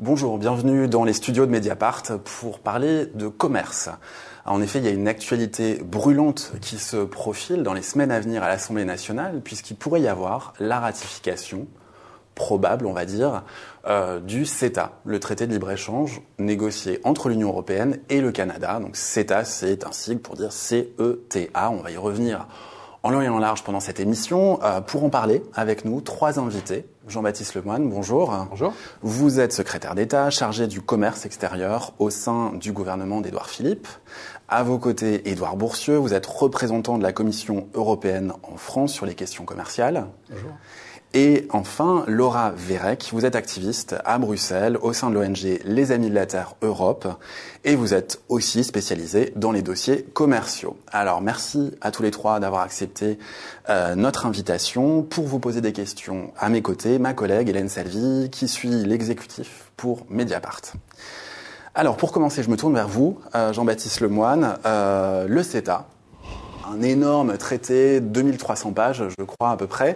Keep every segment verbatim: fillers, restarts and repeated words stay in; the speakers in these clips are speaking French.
Bonjour, bienvenue dans les studios de Mediapart pour parler de commerce. En effet, il y a une actualité brûlante qui se profile dans les semaines à venir à l'Assemblée nationale, puisqu'il pourrait y avoir la ratification probable, on va dire, euh, du CETA, le traité de libre-échange négocié entre l'Union européenne et le Canada. Donc CETA, c'est un sigle pour dire C E T A. On va y revenir en long et en large pendant cette émission. Euh, pour en parler avec nous, trois invités. Jean-Baptiste Lemoyne, bonjour. Bonjour. Vous êtes secrétaire d'État, chargé du commerce extérieur au sein du gouvernement d'Édouard Philippe. À vos côtés, Édouard Bourcieux, vous êtes représentant de la Commission européenne en France sur les questions commerciales. Bonjour. Et enfin, Laura Vérec, vous êtes activiste à Bruxelles au sein de l'O N G Les Amis de la Terre Europe et vous êtes aussi spécialisée dans les dossiers commerciaux. Alors merci à tous les trois d'avoir accepté euh, notre invitation. Pour vous poser des questions, à mes côtés, ma collègue Hélène Salvi qui suit l'exécutif pour Mediapart. Alors pour commencer, je me tourne vers vous, euh, Jean-Baptiste Lemoyne, euh, le CETA. Un énorme traité, deux mille trois cents pages, je crois à peu près.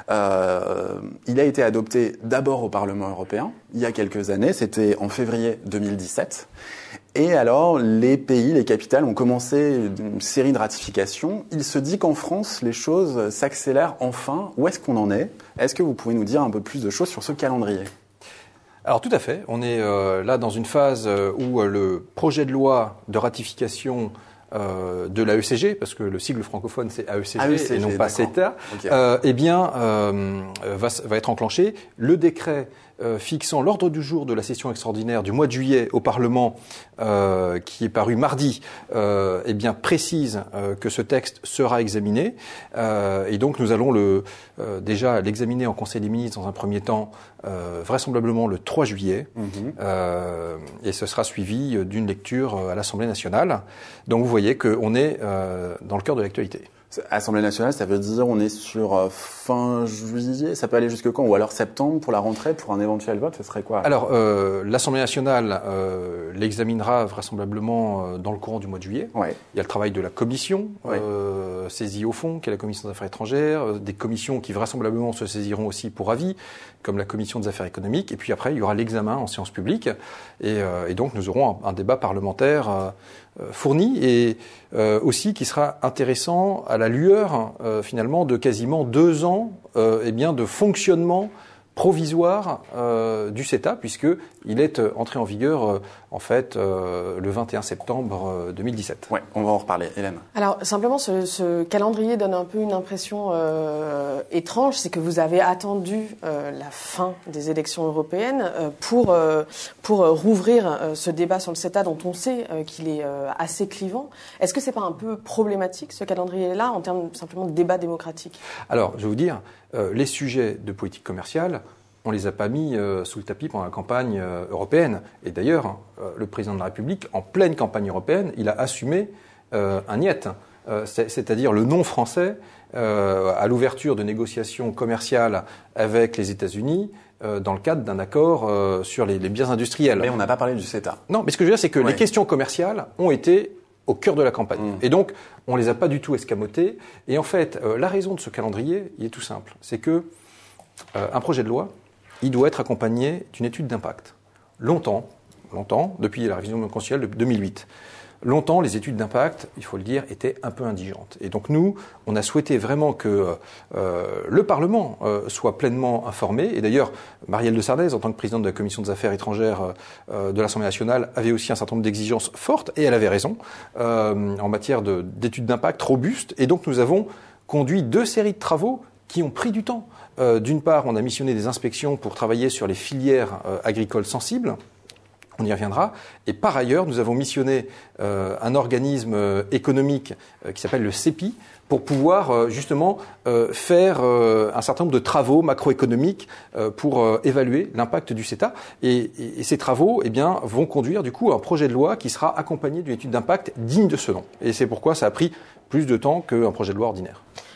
Euh, il a été adopté d'abord au Parlement européen, il y a quelques années, c'était en février deux mille dix-sept. Et alors, les pays, les capitales ont commencé une série de ratifications. Il se dit qu'en France, les choses s'accélèrent enfin. Où est-ce qu'on en est? Est-ce que vous pouvez nous dire un peu plus de choses sur ce calendrier? Alors tout à fait, on est euh, là dans une phase où euh, le projet de loi de ratification Euh, de l'A E C G, parce que le sigle francophone c'est A E C G, A E C G et non pas CETA, okay. euh, eh bien, euh, va, va être enclenché. Le décret euh, fixant l'ordre du jour de la session extraordinaire du mois de juillet au Parlement, euh, qui est paru mardi, euh, eh bien précise euh, que ce texte sera examiné. Euh, et donc nous allons le, euh, déjà l'examiner en Conseil des ministres dans un premier temps, euh, vraisemblablement le trois juillet, mm-hmm. euh, et ce sera suivi d'une lecture à l'Assemblée nationale. Donc vous voyez qu'on est euh, dans le cœur de l'actualité. Assemblée nationale, ça veut dire on est sur euh, fin juillet, ça peut aller jusque quand? Ou alors septembre pour la rentrée, pour un éventuel vote, ce serait quoi? Alors, euh, l'Assemblée nationale euh, l'examinera vraisemblablement euh, dans le courant du mois de juillet. Ouais. Il y a le travail de la commission ouais. euh, saisie au fond, qui est la commission des affaires étrangères, euh, des commissions qui vraisemblablement se saisiront aussi pour avis, comme la commission des affaires économiques. Et puis après, il y aura l'examen en séance publique. Et, euh, et donc, nous aurons un, un débat parlementaire euh, euh, fourni et euh, aussi qui sera intéressant à la lueur euh, finalement de quasiment deux ans euh, eh bien, de fonctionnement provisoire euh, du CETA, puisqu'il est euh, entré en vigueur euh, en fait euh, le vingt et un septembre euh, deux mille dix-sept. Oui, on va en reparler. Hélène. Alors simplement, ce, ce calendrier donne un peu une impression euh, étrange, c'est que vous avez attendu euh, la fin des élections européennes euh, pour, euh, pour euh, rouvrir euh, ce débat sur le CETA dont on sait euh, qu'il est euh, assez clivant. Est-ce que c'est pas un peu problématique ce calendrier-là en termes simplement de débat démocratique? Alors, je vais vous dire, euh, les sujets de politique commerciale, on les a pas mis euh, sous le tapis pendant la campagne euh, européenne. Et d'ailleurs, euh, le président de la République, en pleine campagne européenne, il a assumé euh, un niet, euh, c'est, c'est-à-dire le non français euh, à l'ouverture de négociations commerciales avec les États-Unis euh, dans le cadre d'un accord euh, sur les, les biens industriels. Mais on n'a pas parlé du CETA. Non, mais ce que je veux dire, c'est que ouais. les questions commerciales ont été au cœur de la campagne. Mmh. Et donc, on les a pas du tout escamotées. Et en fait, euh, la raison de ce calendrier, il est tout simple. C'est que euh, un projet de loi, il doit être accompagné d'une étude d'impact. Longtemps, longtemps, depuis la révision constitutionnelle de deux mille huit, longtemps, les études d'impact, il faut le dire, étaient un peu indigentes. Et donc nous, on a souhaité vraiment que euh, le Parlement euh, soit pleinement informé. Et d'ailleurs, Marielle de Sarnez, en tant que présidente de la Commission des affaires étrangères euh, de l'Assemblée nationale, avait aussi un certain nombre d'exigences fortes, et elle avait raison, euh, en matière de, d'études d'impact robustes. Et donc nous avons conduit deux séries de travaux qui ont pris du temps. Euh, d'une part, on a missionné des inspections pour travailler sur les filières euh, agricoles sensibles. On y reviendra. Et par ailleurs, nous avons missionné euh, un organisme euh, économique euh, qui s'appelle le C E P I pour pouvoir euh, justement euh, faire euh, un certain nombre de travaux macroéconomiques euh, pour euh, évaluer l'impact du CETA. Et, et, et ces travaux, eh bien, vont conduire du coup à un projet de loi qui sera accompagné d'une étude d'impact digne de ce nom. Et c'est pourquoi ça a pris plus de temps qu'un projet de loi ordinaire.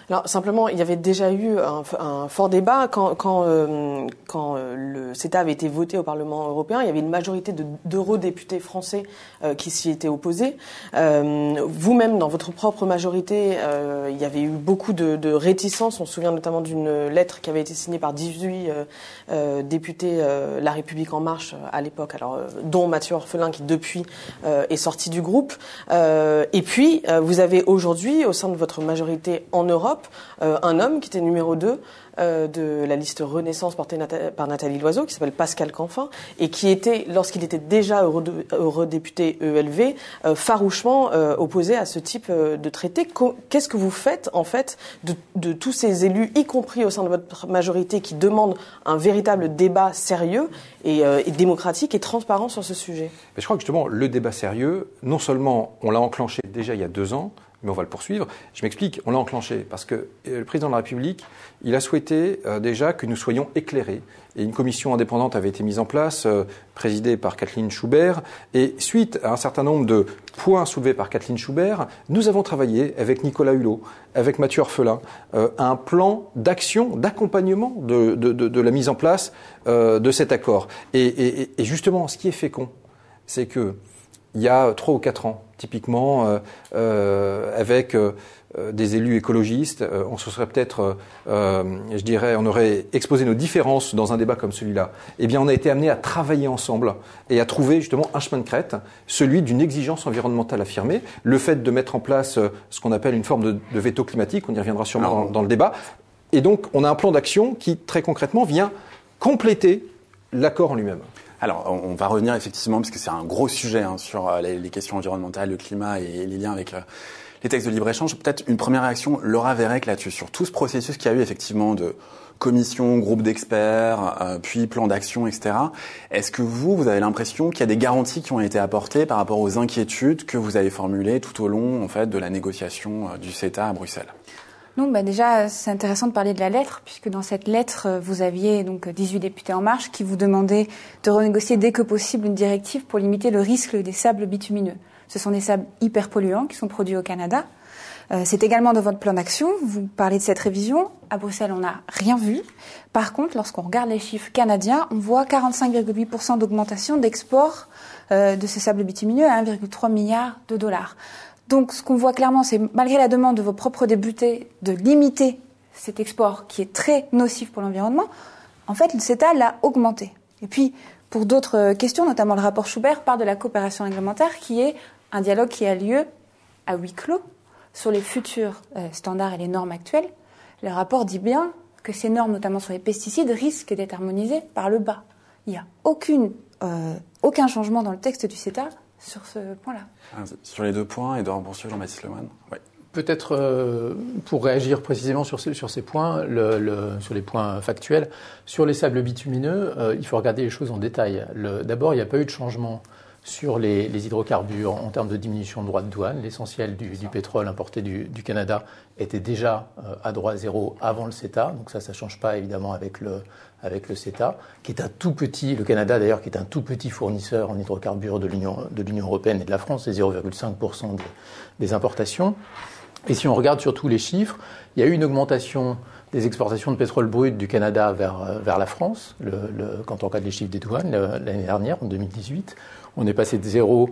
Alors simplement, il y avait déjà eu un, un fort débat quand, quand, euh, quand euh, le CETA avait été voté au Parlement européen. Il y avait une majorité de, d'eurodéputés français euh, qui s'y étaient opposés. Euh, vous-même, dans votre propre majorité, euh, il y avait eu beaucoup de, de réticences. On se souvient notamment d'une lettre qui avait été signée par dix-huit euh, euh, députés euh, La République En Marche à l'époque, alors euh, dont Mathieu Orphelin qui depuis euh, est sorti du groupe. Euh, et puis, euh, vous avez aujourd'hui, au sein de votre majorité en Europe, Euh, un homme qui était numéro deux euh, de la liste Renaissance portée nata- par Nathalie Loiseau, qui s'appelle Pascal Canfin, et qui était, lorsqu'il était déjà euro- eurodéputé E L V, euh, farouchement euh, opposé à ce type euh, de traité. Co- Qu'est-ce que vous faites, en fait, de, de tous ces élus, y compris au sein de votre majorité, qui demandent un véritable débat sérieux et, euh, et démocratique et transparent sur ce sujet? Mais je crois que justement, le débat sérieux, non seulement on l'a enclenché déjà il y a deux ans, mais on va le poursuivre. Je m'explique, on l'a enclenché parce que le président de la République, il a souhaité euh, déjà que nous soyons éclairés. Et une commission indépendante avait été mise en place, euh, présidée par Kathleen Schubert. Et suite à un certain nombre de points soulevés par Kathleen Schubert, nous avons travaillé avec Nicolas Hulot, avec Mathieu Orphelin, euh, à un plan d'action, d'accompagnement de, de, de, de la mise en place euh, de cet accord. Et, et, et justement, ce qui est fécond, c'est que il y a trois ou quatre ans, typiquement, euh, euh, avec euh, des élus écologistes, euh, on se serait peut-être, euh, je dirais, on aurait exposé nos différences dans un débat comme celui-là. Eh bien, on a été amenés à travailler ensemble et à trouver justement un chemin de crête, celui d'une exigence environnementale affirmée, le fait de mettre en place euh, ce qu'on appelle une forme de, de veto climatique, on y reviendra sûrement dans, dans le débat. Et donc, on a un plan d'action qui, très concrètement, vient compléter l'accord en lui-même. Alors, on va revenir effectivement, parce que c'est un gros sujet hein, sur euh, les, les questions environnementales, le climat et les liens avec euh, les textes de libre-échange. Peut-être une première réaction, Laura Verreck, là-dessus, sur tout ce processus qu'il y a eu effectivement de commission, groupe d'experts, euh, puis plan d'action, et cetera. Est-ce que vous, vous avez l'impression qu'il y a des garanties qui ont été apportées par rapport aux inquiétudes que vous avez formulées tout au long en fait, de la négociation euh, du CETA à Bruxelles ? Donc, bah déjà, c'est intéressant de parler de la lettre, puisque dans cette lettre, vous aviez donc dix-huit députés En Marche qui vous demandaient de renégocier dès que possible une directive pour limiter le risque des sables bitumineux. Ce sont des sables hyper polluants qui sont produits au Canada. Euh, c'est également dans votre plan d'action. Vous parlez de cette révision. À Bruxelles, on n'a rien vu. Par contre, lorsqu'on regarde les chiffres canadiens, on voit quarante-cinq virgule huit pour cent d'augmentation d'export euh, de ces sables bitumineux à un virgule trois milliard de dollars. Donc, ce qu'on voit clairement, c'est malgré la demande de vos propres députés de limiter cet export qui est très nocif pour l'environnement, en fait, le CETA l'a augmenté. Et puis, pour d'autres questions, notamment le rapport Schubert parle de la coopération réglementaire, qui est un dialogue qui a lieu à huis clos sur les futurs euh, standards et les normes actuelles. Le rapport dit bien que ces normes, notamment sur les pesticides, risquent d'être harmonisées par le bas. Il n'y a aucune, euh, aucun changement dans le texte du CETA sur ce point-là. Sur les deux points, Édouard Bourcieux, Jean-Baptiste Lemoine. Oui. Peut-être euh, pour réagir précisément sur, ce, sur ces points, le, le, sur les points factuels, sur les sables bitumineux, euh, il faut regarder les choses en détail. Le, d'abord, il n'y a pas eu de changement sur les, les hydrocarbures en termes de diminution de droits de douane. L'essentiel du, du pétrole importé du, du Canada était déjà euh, à droit zéro avant le CETA, donc ça, ça ne change pas évidemment avec le, avec le CETA, qui est un tout petit, le Canada d'ailleurs, qui est un tout petit fournisseur en hydrocarbures de l'Union, de l'Union européenne et de la France, c'est zéro virgule cinq pour cent des, des importations. Et si on regarde surtout les chiffres, il y a eu une augmentation des exportations de pétrole brut du Canada vers, vers la France, le, le, quand on regarde les chiffres des douanes, le, l'année dernière, en deux mille dix-huit. On est passé de zéro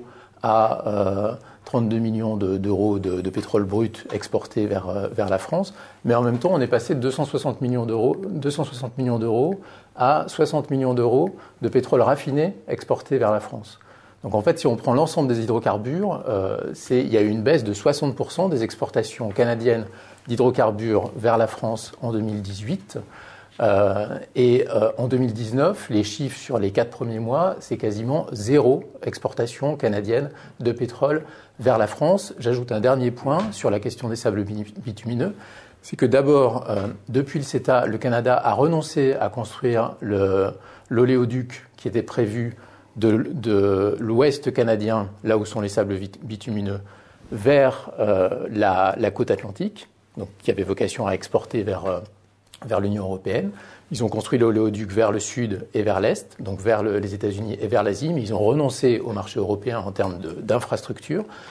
à euh, trente-deux millions de, d'euros de, de pétrole brut exporté vers, euh, vers la France. Mais en même temps, on est passé de deux cent soixante millions d'euros, deux cent soixante millions d'euros à soixante millions d'euros de pétrole raffiné exporté vers la France. Donc en fait, si on prend l'ensemble des hydrocarbures, euh, c'est, il y a eu une baisse de soixante pour cent des exportations canadiennes d'hydrocarbures vers la France en deux mille dix-huit. Euh, et euh, en deux mille dix-neuf, les chiffres sur les quatre premiers mois, c'est quasiment zéro exportation canadienne de pétrole vers la France. J'ajoute un dernier point sur la question des sables bitumineux. C'est que d'abord, euh, depuis le CETA, le Canada a renoncé à construire le, l'oléoduc qui était prévu de, de l'ouest canadien, là où sont les sables bitumineux, vers euh, la, la côte atlantique, donc qui avait vocation à exporter vers, euh, vers l'Union européenne. Ils ont construit l'oléoduc vers le sud et vers l'est, donc vers le, les États-Unis et vers l'Asie, mais ils ont renoncé au marché européen en termes de, d'infrastructure.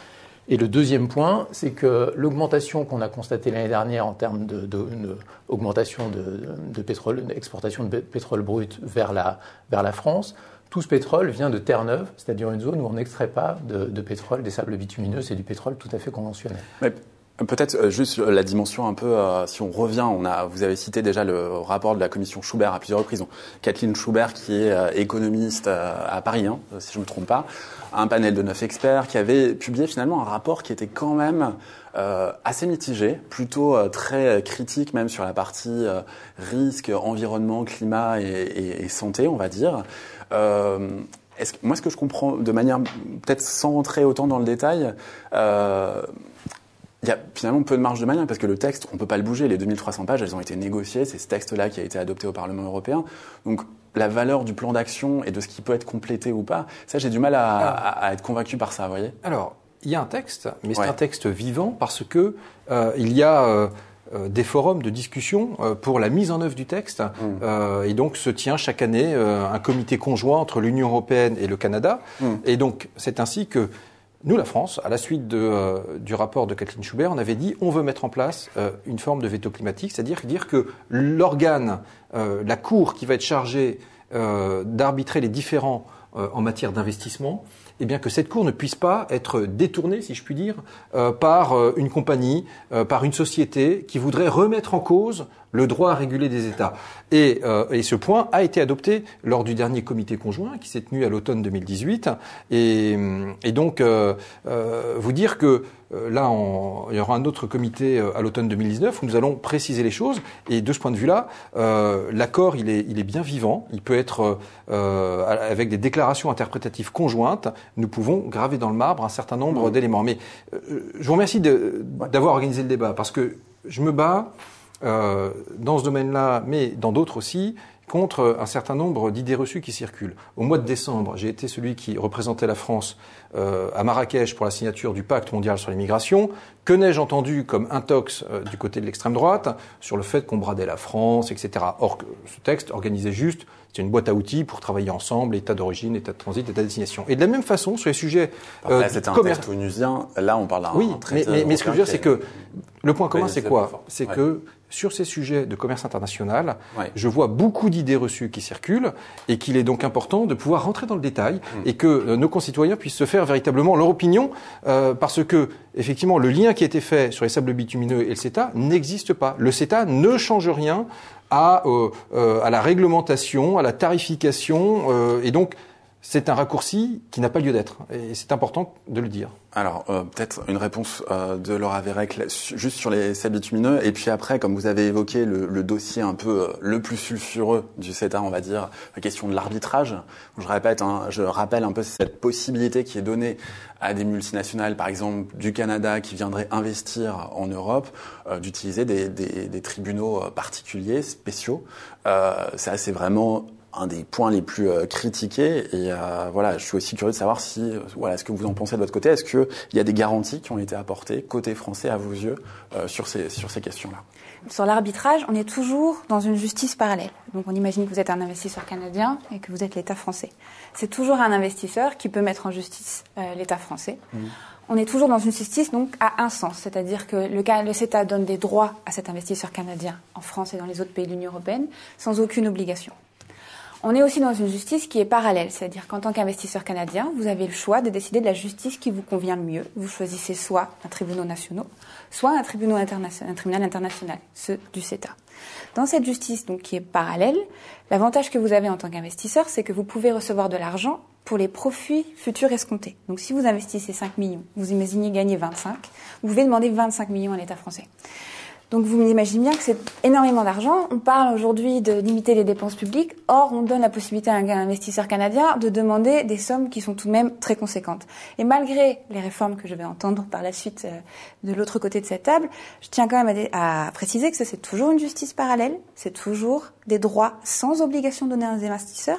Et le deuxième point, c'est que l'augmentation qu'on a constatée l'année dernière en termes de, de, de augmentation de, de pétrole, d'exportation de pétrole brut vers la, vers la France, tout ce pétrole vient de Terre-Neuve, c'est-à-dire une zone où on n'extrait pas de, de pétrole, des sables bitumineux, c'est du pétrole tout à fait conventionnel. Mais peut-être euh, juste la dimension un peu, euh, si on revient, on a, vous avez cité déjà le rapport de la commission Schubert à plusieurs reprises. Donc, Kathleen Schubert, qui est euh, économiste euh, à Paris, hein, si je ne me trompe pas, un panel de neuf experts qui avait publié finalement un rapport qui était quand même euh, assez mitigé, plutôt euh, très critique même sur la partie euh, risque, environnement, climat et, et, et santé, on va dire. Euh, est-ce que, moi, ce que je comprends de manière peut-être sans rentrer autant dans le détail, euh, il y a finalement peu de marge de manœuvre parce que le texte, on peut pas le bouger. Les deux mille trois cents pages, elles ont été négociées. C'est ce texte-là qui a été adopté au Parlement européen. Donc, la valeur du plan d'action et de ce qui peut être complété ou pas, ça, j'ai du mal à, Alors, à, à être convaincu par ça, vous voyez. Alors, il y a un texte, mais c'est Ouais. un texte vivant parce que euh, il y a euh, euh, des forums de discussion euh, pour la mise en œuvre du texte. Mmh. Euh, et donc, se tient chaque année euh, un comité conjoint entre l'Union européenne et le Canada. Mmh. Et donc, c'est ainsi que nous, la France, à la suite de, euh, du rapport de Kathleen Schubert, on avait dit on veut mettre en place euh, une forme de veto climatique, c'est-à-dire dire que l'organe, euh, la Cour qui va être chargée euh, d'arbitrer les différends euh, en matière d'investissement, eh bien que cette Cour ne puisse pas être détournée, si je puis dire, euh, par euh, une compagnie, euh, par une société qui voudrait remettre en cause le droit à réguler des États. Et, euh, et ce point a été adopté lors du dernier comité conjoint qui s'est tenu à l'automne deux mille dix-huit. Et, et donc, euh, euh, vous dire que euh, là, on, il y aura un autre comité euh, à l'automne deux mille dix-neuf où nous allons préciser les choses. Et de ce point de vue-là, euh, l'accord, il est, il est bien vivant. Il peut être, euh, avec des déclarations interprétatives conjointes, nous pouvons graver dans le marbre un certain nombre mmh. d'éléments. Mais euh, je vous remercie de, d'avoir organisé le débat parce que je me bats Euh, dans ce domaine-là, mais dans d'autres aussi, contre un certain nombre d'idées reçues qui circulent. Au mois de décembre, j'ai été celui qui représentait la France euh, à Marrakech pour la signature du pacte mondial sur l'immigration. Que n'ai-je entendu comme intox euh, du côté de l'extrême droite sur le fait qu'on bradait la France, et cetera. Or, que ce texte organisait juste, c'est une boîte à outils pour travailler ensemble, état d'origine, état de transit, état de destination. Et de la même façon, sur les sujets euh, là, c'était un commer- texte onusien. Là, on parle d'un oui, traité mais, mais, mais ce que je veux dire, c'est que le point commun, c'est quoi ? C'est ouais. que sur ces sujets de commerce international, ouais. je vois beaucoup d'idées reçues qui circulent et qu'il est donc important de pouvoir rentrer dans le détail mmh. et que euh, nos concitoyens puissent se faire véritablement leur opinion euh, parce que, effectivement, le lien qui a été fait sur les sables bitumineux et le CETA n'existe pas. Le CETA ne change rien à, euh, euh, à la réglementation, à la tarification euh, et donc c'est un raccourci qui n'a pas lieu d'être et c'est important de le dire. Alors, euh, peut-être une réponse euh, de Laura Vérec juste sur les sables bitumineux. Et puis après, comme vous avez évoqué le, le dossier un peu euh, le plus sulfureux du CETA, on va dire, la question de l'arbitrage. Je répète, hein, je rappelle un peu cette possibilité qui est donnée à des multinationales, par exemple du Canada, qui viendraient investir en Europe, euh, d'utiliser des, des, des tribunaux particuliers, spéciaux. Euh, ça, c'est vraiment un des points les plus euh, critiqués et euh, voilà, je suis aussi curieux de savoir si euh, voilà, ce que vous en pensez de votre côté, est-ce que il y a des garanties qui ont été apportées côté français à vos yeux euh, sur ces sur ces questions-là? Sur l'arbitrage, on est toujours dans une justice parallèle. Donc on imagine que vous êtes un investisseur canadien et que vous êtes l'État français. C'est toujours un investisseur qui peut mettre en justice euh, l'État français. Mmh. On est toujours dans une justice donc à un sens, c'est-à-dire que le, le CETA donne des droits à cet investisseur canadien en France et dans les autres pays de l'Union européenne sans aucune obligation. On est aussi dans une justice qui est parallèle, c'est-à-dire qu'en tant qu'investisseur canadien, vous avez le choix de décider de la justice qui vous convient le mieux. Vous choisissez soit un tribunal national, soit un tribunal international, un tribunal international, ceux du CETA. Dans cette justice donc qui est parallèle, l'avantage que vous avez en tant qu'investisseur, c'est que vous pouvez recevoir de l'argent pour les profits futurs escomptés. Donc si vous investissez cinq millions, vous imaginez gagner vingt-cinq, vous pouvez demander vingt-cinq millions à l'État français. Donc vous imaginez bien que c'est énormément d'argent. On parle aujourd'hui de limiter les dépenses publiques. Or, on donne la possibilité à un investisseur canadien de demander des sommes qui sont tout de même très conséquentes. Et malgré les réformes que je vais entendre par la suite euh, de l'autre côté de cette table, je tiens quand même à, dé- à préciser que c'est toujours une justice parallèle. C'est toujours des droits sans obligation donnée aux investisseurs.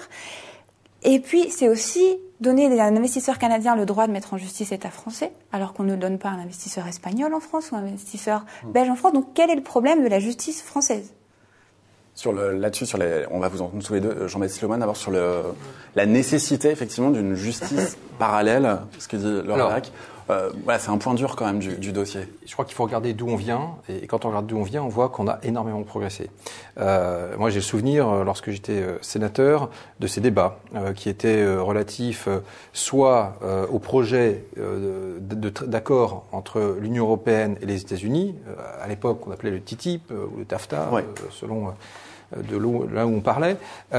Et puis, c'est aussi donner à un investisseur canadien le droit de mettre en justice l'État français, alors qu'on ne donne pas à un investisseur espagnol en France ou un investisseur belge en France. Donc, quel est le problème de la justice française ? Sur le, là-dessus, sur les, on va vous entendre tous les deux, Jean-Baptiste Lemoine, d'abord sur le, la nécessité, effectivement, d'une justice parallèle, ce que dit Laura Vérec, euh, voilà, c'est un point dur quand même du, du dossier. Je crois qu'il faut regarder d'où on vient, et quand on regarde d'où on vient, on voit qu'on a énormément progressé. Euh, moi, j'ai le souvenir, lorsque j'étais sénateur, de ces débats euh, qui étaient euh, relatifs euh, soit euh, au projet euh, de, de, d'accord entre l'Union européenne et les États-Unis. Euh, à l'époque, on appelait le T T I P euh, ou le TAFTA, ouais. euh, selon euh, de l'eau, là où on parlait.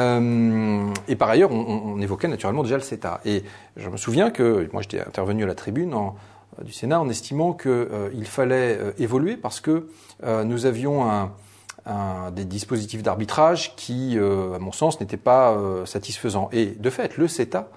Euh, et par ailleurs, on, on évoquait naturellement déjà le CETA. Et je me souviens que moi, j'étais intervenu à la tribune en, du Sénat en estimant qu'il euh, fallait euh, évoluer parce que euh, nous avions un Un, des dispositifs d'arbitrage qui, euh, à mon sens, n'étaient pas euh, satisfaisants. Et de fait, le CETA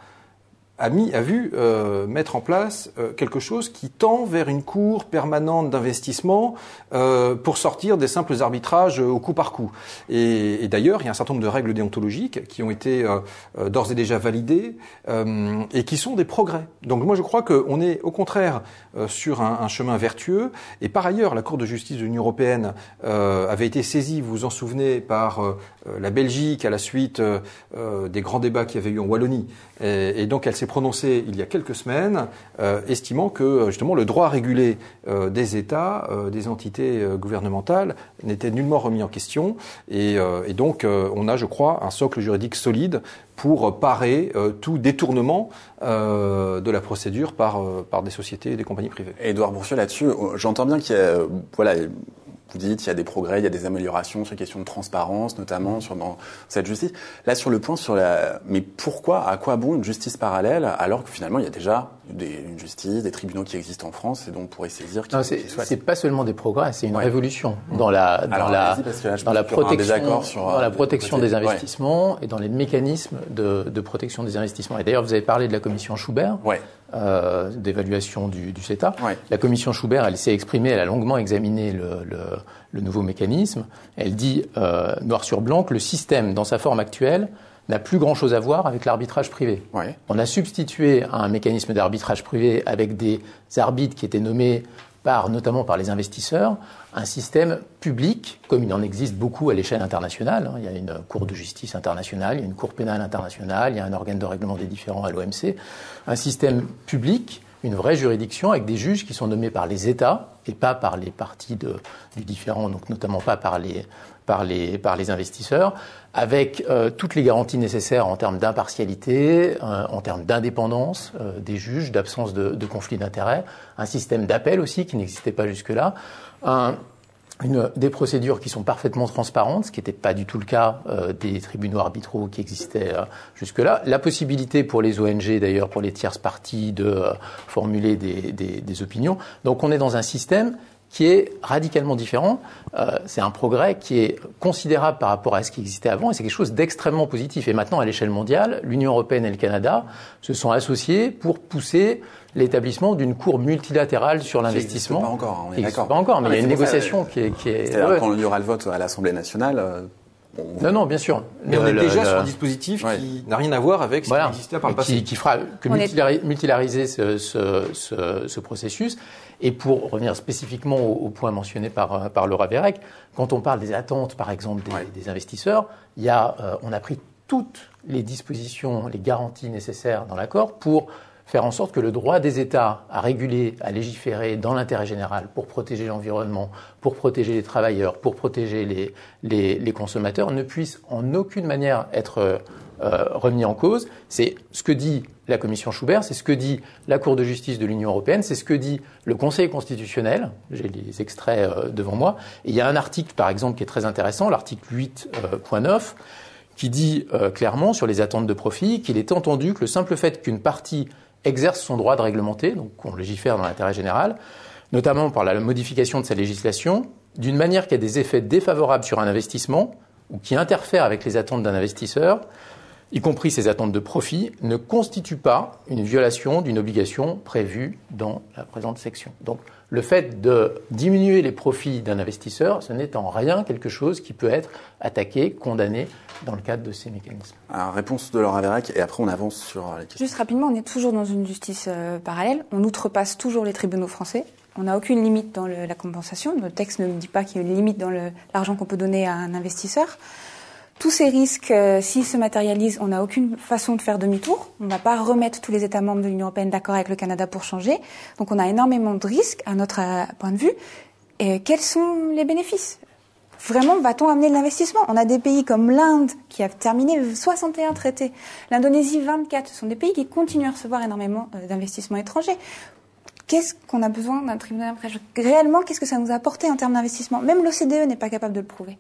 a, mis, a vu euh, mettre en place euh, quelque chose qui tend vers une cour permanente d'investissement euh, pour sortir des simples arbitrages euh, au coup par coup. Et, et d'ailleurs, il y a un certain nombre de règles déontologiques qui ont été euh, euh, d'ores et déjà validées euh, et qui sont des progrès. Donc moi, je crois qu'on est au contraire euh, sur un, un chemin vertueux. Et par ailleurs, la Cour de justice de l'Union européenne euh, avait été saisie, vous vous en souvenez, par euh, la Belgique à la suite euh, des grands débats qu'il y avait eu en Wallonie. Et, et donc, elle s'est prononcée il y a quelques semaines, euh, estimant que justement le droit régulé euh, des États, euh, des entités euh, gouvernementales, n'était nullement remis en question. Et, euh, et donc, euh, on a, je crois, un socle juridique solide pour parer euh, tout détournement euh, de la procédure par, euh, par des sociétés et des compagnies privées. Édouard Bourcieux, là-dessus, j'entends bien qu'il y a, euh, voilà. Vous dites qu'il y a des progrès, il y a des améliorations sur les questions de transparence, notamment sur dans cette justice. Là, sur le point, sur la, mais pourquoi, à quoi bon une justice parallèle, alors que finalement, il y a déjà des, une justice, des tribunaux qui existent en France et dont on pourrait saisir. Non, c'est, c'est pas seulement des progrès, c'est une ouais. révolution dans la dans alors, la là, dans la protection, sur, dans la protection des investissements ouais. et dans les mécanismes de, de protection des investissements. Et d'ailleurs, vous avez parlé de la commission Schubert. Ouais. Euh, d'évaluation du, du CETA. Ouais. La commission Schubert, elle s'est exprimée, elle a longuement examiné le, le, le nouveau mécanisme. Elle dit euh, noir sur blanc que le système, dans sa forme actuelle, n'a plus grand-chose à voir avec l'arbitrage privé. Ouais. On a substitué à un mécanisme d'arbitrage privé avec des arbitres qui étaient nommés par, notamment par les investisseurs, un système public, comme il en existe beaucoup à l'échelle internationale. Il y a une cour de justice internationale, il y a une cour pénale internationale, il y a un organe de règlement des différends à l'O M C. Un système public, une vraie juridiction avec des juges qui sont nommés par les États et pas par les parties de, du différend, donc notamment pas par les, par les, par les investisseurs, avec euh, toutes les garanties nécessaires en termes d'impartialité, euh, en termes d'indépendance euh, des juges, d'absence de, de conflit d'intérêts, un système d'appel aussi qui n'existait pas jusque-là, un, une, des procédures qui sont parfaitement transparentes, ce qui n'était pas du tout le cas euh, des tribunaux arbitraux qui existaient euh, jusque-là, la possibilité pour les O N G, d'ailleurs pour les tierces parties, de euh, formuler des, des, des opinions. Donc on est dans un système qui est radicalement différent. Euh, c'est un progrès qui est considérable par rapport à ce qui existait avant et c'est quelque chose d'extrêmement positif. Et maintenant, à l'échelle mondiale, l'Union européenne et le Canada se sont associés pour pousser l'établissement d'une cour multilatérale sur l'investissement. Pas encore, on est d'accord. Pas encore, mais ah, il y a une négociation ça, qui est... Qui est C'est-à-dire ouais. quand il y aura le vote à l'Assemblée nationale... Euh... On... Non, non, bien sûr. Mais le, on est le, déjà le... sur un dispositif ouais. qui n'a rien à voir avec ce voilà. qui existait par le passé. Qui, qui fera que multilari- multilariser ce, ce, ce, ce processus. Et pour revenir spécifiquement au, au point mentionné par, par Laura Verreck, quand on parle des attentes, par exemple, des, ouais. des investisseurs, il y a, euh, on a pris toutes les dispositions, les garanties nécessaires dans l'accord pour faire en sorte que le droit des États à réguler, à légiférer dans l'intérêt général pour protéger l'environnement, pour protéger les travailleurs, pour protéger les, les, les consommateurs ne puisse en aucune manière être euh, remis en cause. C'est ce que dit la commission Schubert, c'est ce que dit la Cour de justice de l'Union européenne, c'est ce que dit le Conseil constitutionnel. J'ai les extraits euh, devant moi. Et il y a un article, par exemple, qui est très intéressant, l'article huit point neuf, euh, qui dit euh, clairement sur les attentes de profit qu'il est entendu que le simple fait qu'une partie exerce son droit de réglementer, donc on légifère dans l'intérêt général, notamment par la modification de sa législation, d'une manière qui a des effets défavorables sur un investissement ou qui interfère avec les attentes d'un investisseur, y compris ses attentes de profit, ne constitue pas une violation d'une obligation prévue dans la présente section. Donc, le fait de diminuer les profits d'un investisseur, ce n'est en rien quelque chose qui peut être attaqué, condamné dans le cadre de ces mécanismes. Alors, réponse de Laura Verreck, et après on avance sur les questions. Juste rapidement, on est toujours dans une justice euh, parallèle. On outrepasse toujours les tribunaux français. On n'a aucune limite dans le, la compensation. Le texte ne dit pas qu'il y a une limite dans le, l'argent qu'on peut donner à un investisseur. Tous ces risques, euh, s'ils se matérialisent, on n'a aucune façon de faire demi-tour. On ne va pas remettre tous les États membres de l'Union européenne d'accord avec le Canada pour changer. Donc on a énormément de risques à notre euh, point de vue. Et quels sont les bénéfices ? Vraiment, va-t-on amener de l'investissement ? On a des pays comme l'Inde qui a terminé soixante et un traités, l'Indonésie vingt-quatre. Ce sont des pays qui continuent à recevoir énormément euh, d'investissements étrangers. Qu'est-ce qu'on a besoin d'un tribunal d'arbitrage ? Réellement, qu'est-ce que ça nous a apporté en termes d'investissement ? Même l'O C D E n'est pas capable de le prouver.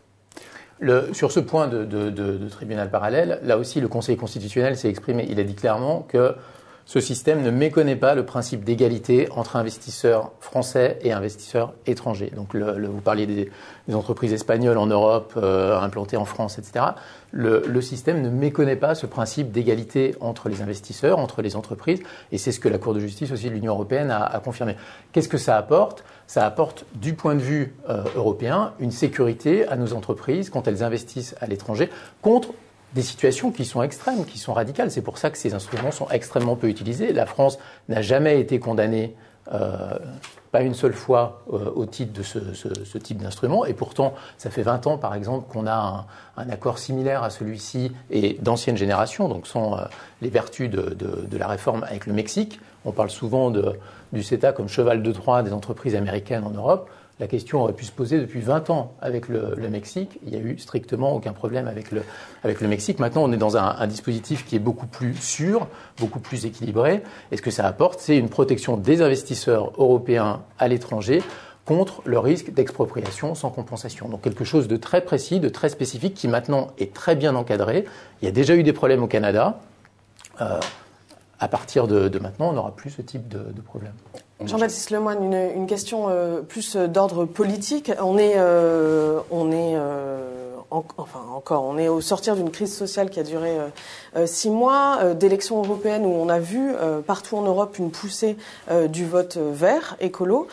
Le, sur ce point de, de, de, de tribunal parallèle, là aussi, le Conseil constitutionnel s'est exprimé. Il a dit clairement que ce système ne méconnaît pas le principe d'égalité entre investisseurs français et investisseurs étrangers. Donc, le, le, vous parliez des, des entreprises espagnoles en Europe, euh, implantées en France, et cetera. Le, le système ne méconnaît pas ce principe d'égalité entre les investisseurs, entre les entreprises, et c'est ce que la Cour de justice aussi de l'Union européenne a, a confirmé. Qu'est-ce que ça apporte ? Ça apporte, du point de vue euh, européen, une sécurité à nos entreprises quand elles investissent à l'étranger contre des situations qui sont extrêmes, qui sont radicales. C'est pour ça que ces instruments sont extrêmement peu utilisés. La France n'a jamais été condamnée, euh, pas une seule fois, euh, au titre de ce, ce, ce type d'instrument. Et pourtant, ça fait vingt ans, par exemple, qu'on a un, un accord similaire à celui-ci et d'ancienne génération, donc sans euh, les vertus de, de, de la réforme avec le Mexique. On parle souvent de, du CETA comme cheval de Troie des entreprises américaines en Europe. La question aurait pu se poser depuis vingt ans avec le, le Mexique. Il n'y a eu strictement aucun problème avec le, avec le Mexique. Maintenant, on est dans un, un dispositif qui est beaucoup plus sûr, beaucoup plus équilibré. Et ce que ça apporte, c'est une protection des investisseurs européens à l'étranger contre le risque d'expropriation sans compensation. Donc quelque chose de très précis, de très spécifique, qui maintenant est très bien encadré. Il y a déjà eu des problèmes au Canada. Euh, à partir de, de maintenant, on n'aura plus ce type de, de problème. Jean-Baptiste Lemoyne, une, une question euh, plus d'ordre politique. On est, euh, on est, euh, en, enfin encore, on est au sortir d'une crise sociale qui a duré euh, euh, six mois, euh, d'élections européennes où on a vu euh, partout en Europe une poussée euh, du vote vert, écolo.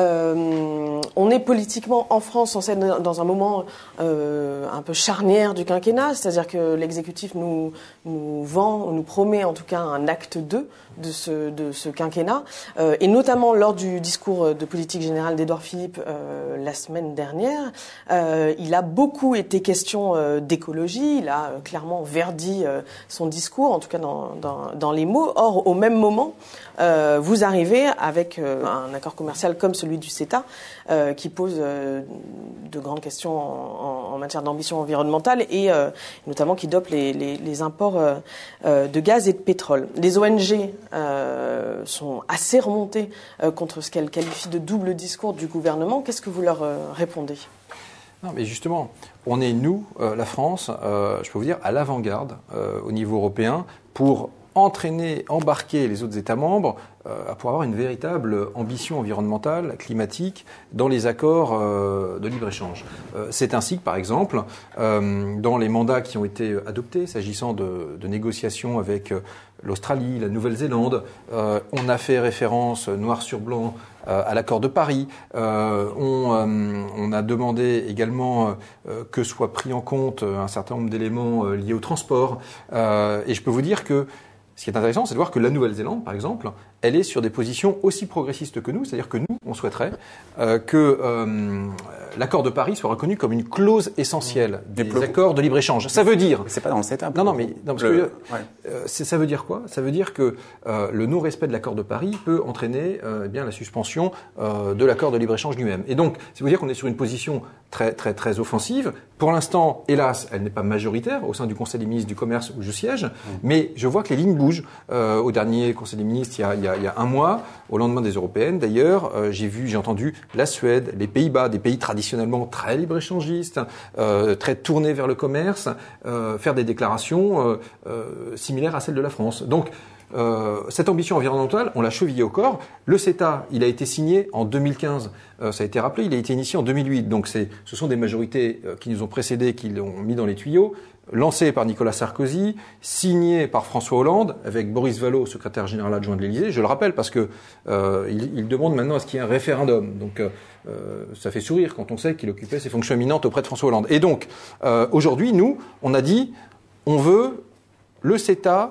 Euh, on est politiquement en France, on sait dans un moment euh, un peu charnière du quinquennat, c'est-à-dire que l'exécutif nous, nous vend, nous promet en tout cas un acte deux de ce, de ce quinquennat, euh, et notamment lors du discours de politique générale d'Édouard Philippe euh, la semaine dernière, euh, il a beaucoup été question euh, d'écologie, il a euh, clairement verdi euh, son discours, en tout cas dans, dans, dans les mots. Or, au même moment, euh, vous arrivez avec euh, un accord commercial comme celui du CETA, euh, qui pose euh, de grandes questions en, en, en matière d'ambition environnementale et euh, notamment qui dope les, les, les imports euh, euh, de gaz et de pétrole. Les O N G euh, sont assez remontées euh, contre ce qu'elles qualifient de double discours du gouvernement. Qu'est-ce que vous leur euh, répondez ? Non, mais justement, on est, nous, euh, la France, euh, je peux vous dire, à l'avant-garde euh, au niveau européen pour entraîner, embarquer les autres États membres euh, pour avoir une véritable ambition environnementale, climatique, dans les accords euh, de libre-échange. Euh, c'est ainsi que, par exemple, euh, dans les mandats qui ont été adoptés, s'agissant de, de négociations avec euh, l'Australie, la Nouvelle-Zélande, euh, on a fait référence noir sur blanc euh, à l'accord de Paris. Euh, on, euh, on a demandé également euh, que soient pris en compte un certain nombre d'éléments euh, liés au transport. Euh, et je peux vous dire que ce qui est intéressant, c'est de voir que la Nouvelle-Zélande, par exemple, elle est sur des positions aussi progressistes que nous, c'est-à-dire que nous, on souhaiterait euh, que euh, l'accord de Paris soit reconnu comme une clause essentielle des Diplo- accords de libre-échange. Ça veut dire... C'est pas dans le CETA. Non, non, mais non, parce Le- que, ouais. euh, c'est- ça veut dire quoi ? Ça veut dire que euh, le non-respect de l'accord de Paris peut entraîner euh, eh bien la suspension euh, de l'accord de libre-échange lui-même. Et donc, ça veut dire qu'on est sur une position très, très, très offensive. Pour l'instant, hélas, elle n'est pas majoritaire au sein du Conseil des ministres du Commerce où je siège, mmh. mais je vois que les lignes bougent. Euh, au dernier Conseil des ministres, il y a, il y a, il y a un mois, au lendemain des européennes, d'ailleurs, euh, j'ai vu, j'ai entendu la Suède, les Pays-Bas, des pays traditionnellement très libre-échangistes, euh, très tournés vers le commerce, euh, faire des déclarations euh, euh, similaires à celles de la France. Donc, Euh, cette ambition environnementale, on l'a chevillée au corps. Le CETA, il a été signé en deux mille quinze. Euh, ça a été rappelé, il a été initié en deux mille huit. Donc, c'est, ce sont des majorités euh, qui nous ont précédés, qui l'ont mis dans les tuyaux, lancé par Nicolas Sarkozy, signé par François Hollande, avec Boris Vallaud, secrétaire général adjoint de l'Élysée. Je le rappelle parce que euh, il, il demande maintenant à ce qu'il y ait un référendum. Donc, euh, euh, ça fait sourire quand on sait qu'il occupait ses fonctions éminentes auprès de François Hollande. Et donc, euh, aujourd'hui, nous, on a dit, on veut le CETA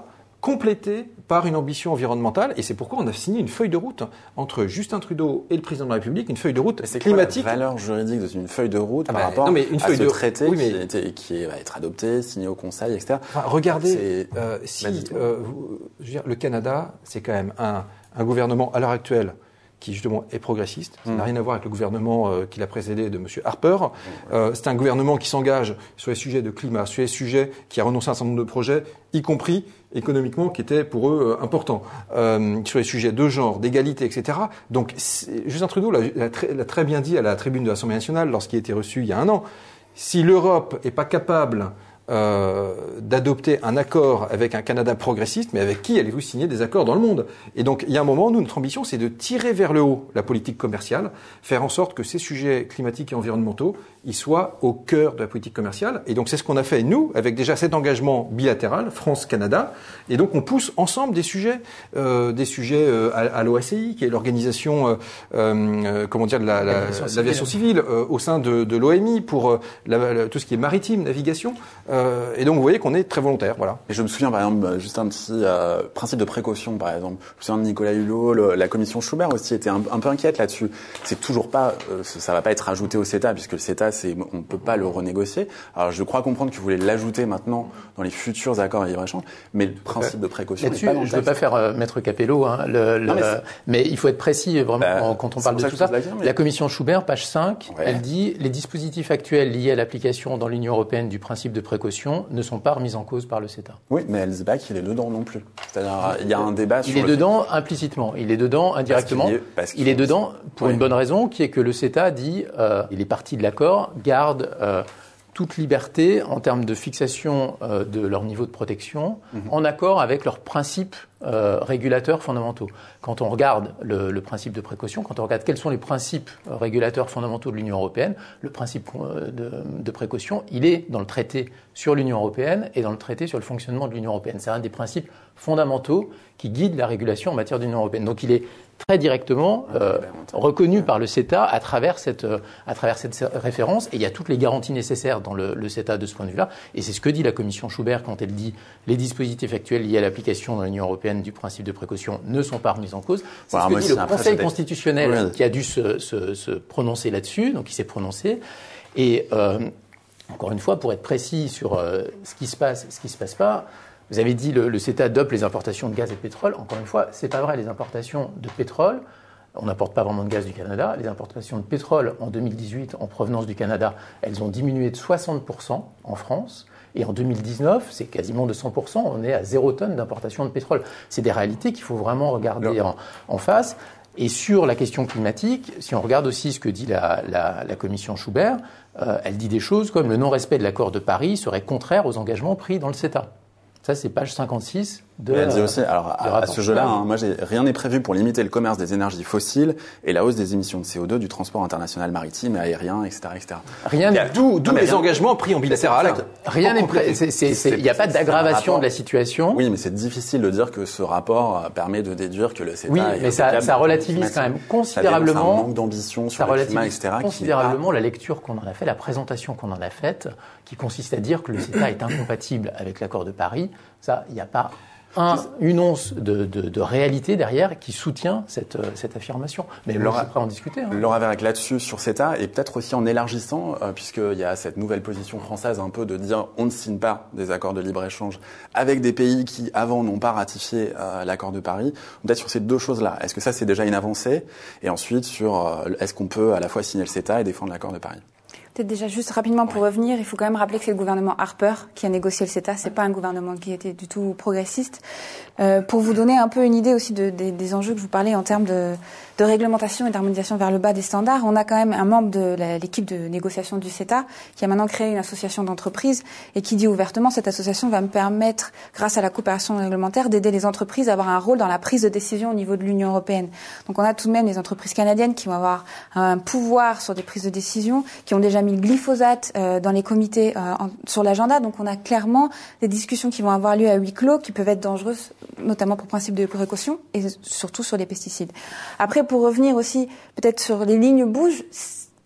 complétée par une ambition environnementale, et c'est pourquoi on a signé une feuille de route entre Justin Trudeau et le président de la République, une feuille de route c'est climatique. Quoi la valeur juridique d'une feuille de route ah par bah, rapport non, mais une à feuille ce de... traité oui, mais... qui, était, qui va être adopté, signé au Conseil, et cetera. Enfin, regardez, euh, si euh, vous, je veux dire, le Canada, c'est quand même un, un gouvernement à l'heure actuelle qui justement est progressiste. Ça n'a mmh. rien à voir avec le gouvernement euh, qui l'a précédé de M. Harper. Mmh. Euh, c'est un gouvernement qui s'engage sur les sujets de climat, sur les sujets qui a renoncé à un certain nombre de projets, y compris économiquement, qui étaient pour eux euh, importants, euh, sur les sujets de genre, d'égalité, et cetera. Donc, Justin Trudeau l'a, l'a, très, l'a très bien dit à la tribune de l'Assemblée nationale lorsqu'il a été reçu il y a un an. Si l'Europe n'est pas capable Euh, d'adopter un accord avec un Canada progressiste, mais avec qui allez-vous signer des accords dans le monde? Et donc, il y a un moment, nous, notre ambition, c'est de tirer vers le haut la politique commerciale, faire en sorte que ces sujets climatiques et environnementaux, ils soient au cœur de la politique commerciale. Et donc, c'est ce qu'on a fait, nous, avec déjà cet engagement bilatéral, France-Canada. Et donc, on pousse ensemble des sujets, euh, des sujets euh, à, à l'O A C I, qui est l'organisation, euh, euh, comment dire, de la, la, l'aviation civile, euh, au sein de, de l'O M I, pour euh, la, la, tout ce qui est maritime, navigation. Euh, et donc, vous voyez qu'on est très volontaire, voilà. Et je me souviens, par exemple, juste un petit euh, principe de précaution, par exemple. Je me souviens de Nicolas Hulot, le, la commission Schubert aussi était un, un peu inquiète là-dessus. C'est toujours pas, euh, ça va pas être ajouté au CETA, puisque le CETA, c'est, on peut pas le renégocier. Alors, je crois comprendre que vous voulez l'ajouter maintenant dans les futurs accords de libre-échange, mais le principe de précaution là-dessus, n'est pas dans le je ne veux pas faire euh, maître Capello, hein, le, le, non, mais, mais il faut être précis, vraiment, bah, quand on parle de tout ça. La, dire, mais... la commission Schubert, page cinq, ouais. Elle dit « Les dispositifs actuels liés à l'application dans l'Union européenne du principe de précaution ne sont pas remis en cause par le CETA. » Oui, mais elle ne dit pas qu'il est dedans non plus. C'est-à-dire, il y a un débat il sur... Il est le dedans fait... implicitement, il est dedans indirectement. Parce qu'il est, parce qu'il il est dedans pour oui. une bonne raison, qui est que le CETA dit euh, et les parties de l'accord gardent euh, toute liberté en termes de fixation euh, de leur niveau de protection, mmh. en accord avec leurs principes euh, régulateurs fondamentaux. Quand on regarde le, le principe de précaution, quand on regarde quels sont les principes euh, régulateurs fondamentaux de l'Union européenne, le principe euh, de, de précaution, il est dans le traité sur l'Union européenne et dans le traité sur le fonctionnement de l'Union européenne. C'est un des principes fondamentaux qui guident la régulation en matière d'Union européenne. Donc il est très directement euh, reconnu par le CETA à travers cette euh, à travers cette référence, et il y a toutes les garanties nécessaires dans le, le CETA de ce point de vue-là, et c'est ce que dit la commission Schubert quand elle dit les dispositifs actuels liés à l'application dans l'Union européenne du principe de précaution ne sont pas remis en cause. C'est voilà, ce que dit le Conseil constitutionnel oui. qui a dû se, se, se prononcer là-dessus, donc il s'est prononcé, et euh, encore une fois, pour être précis sur euh, ce qui se passe, ce qui se passe pas. Vous avez dit le, le CETA dope les importations de gaz et de pétrole. Encore une fois, c'est pas vrai. Les importations de pétrole, on n'importe pas vraiment de gaz du Canada. Les importations de pétrole en deux mille dix-huit en provenance du Canada, elles ont diminué de soixante pour cent en France. Et en deux mille dix-neuf, c'est quasiment de cent pour cent. On est à zéro tonne d'importation de pétrole. C'est des réalités qu'il faut vraiment regarder en, en face. Et sur la question climatique, si on regarde aussi ce que dit la, la, la commission Schubert, euh, elle dit des choses comme le non-respect de l'accord de Paris serait contraire aux engagements pris dans le CETA. Ça, c'est page cinquante-six de. Elle dit aussi, alors à, à ce jeu-là, hein, moi, j'ai, rien n'est prévu pour limiter le commerce des énergies fossiles et la hausse des émissions de C O deux du transport international maritime et aérien, et cetera, et cetera. Rien n'est. D'où, d'où les rien... engagements pris en bilatéral. En fait, rien n'est prêt. Il n'y a pas d'aggravation de la situation. Oui, mais c'est difficile de dire que ce rapport permet de déduire que le CETA. Oui, mais ça, ça relativise quand même considérablement. Ça un manque d'ambition sur le climat, et cetera. Considérablement la lecture qu'on en a fait, la présentation qu'on en a faite, qui consiste à dire que le CETA est incompatible avec l'accord de Paris. Ça, il n'y a pas un, une once de, de, de réalité derrière qui soutient cette, cette affirmation. Mais Laura, je suis prêt à en discuter. Hein. Laura Verreck là-dessus, sur CETA, et peut-être aussi en élargissant, euh, puisqu'il y a cette nouvelle position française un peu de dire on ne signe pas des accords de libre-échange avec des pays qui, avant, n'ont pas ratifié euh, l'accord de Paris. Peut-être sur ces deux choses-là. Est-ce que ça, c'est déjà une avancée? Et ensuite, sur euh, est-ce qu'on peut à la fois signer le CETA et défendre l'accord de Paris? Peut-être déjà juste rapidement pour ouais. revenir, il faut quand même rappeler que c'est le gouvernement Harper qui a négocié le CETA, c'est pas un gouvernement qui était du tout progressiste. Euh, pour vous donner un peu une idée aussi de, de, des enjeux que je vous parlais en termes de, de réglementation et d'harmonisation vers le bas des standards, on a quand même un membre de la, l'équipe de négociation du CETA qui a maintenant créé une association d'entreprises et qui dit ouvertement cette association va me permettre, grâce à la coopération réglementaire, d'aider les entreprises à avoir un rôle dans la prise de décision au niveau de l'Union européenne. Donc on a tout de même les entreprises canadiennes qui vont avoir un pouvoir sur des prises de décision, qui ont déjà mis le glyphosate euh, dans les comités euh, en, sur l'agenda. Donc on a clairement des discussions qui vont avoir lieu à huis clos, qui peuvent être dangereuses, notamment pour principe de précaution et surtout sur les pesticides. Après, pour revenir aussi peut-être sur les lignes bougent,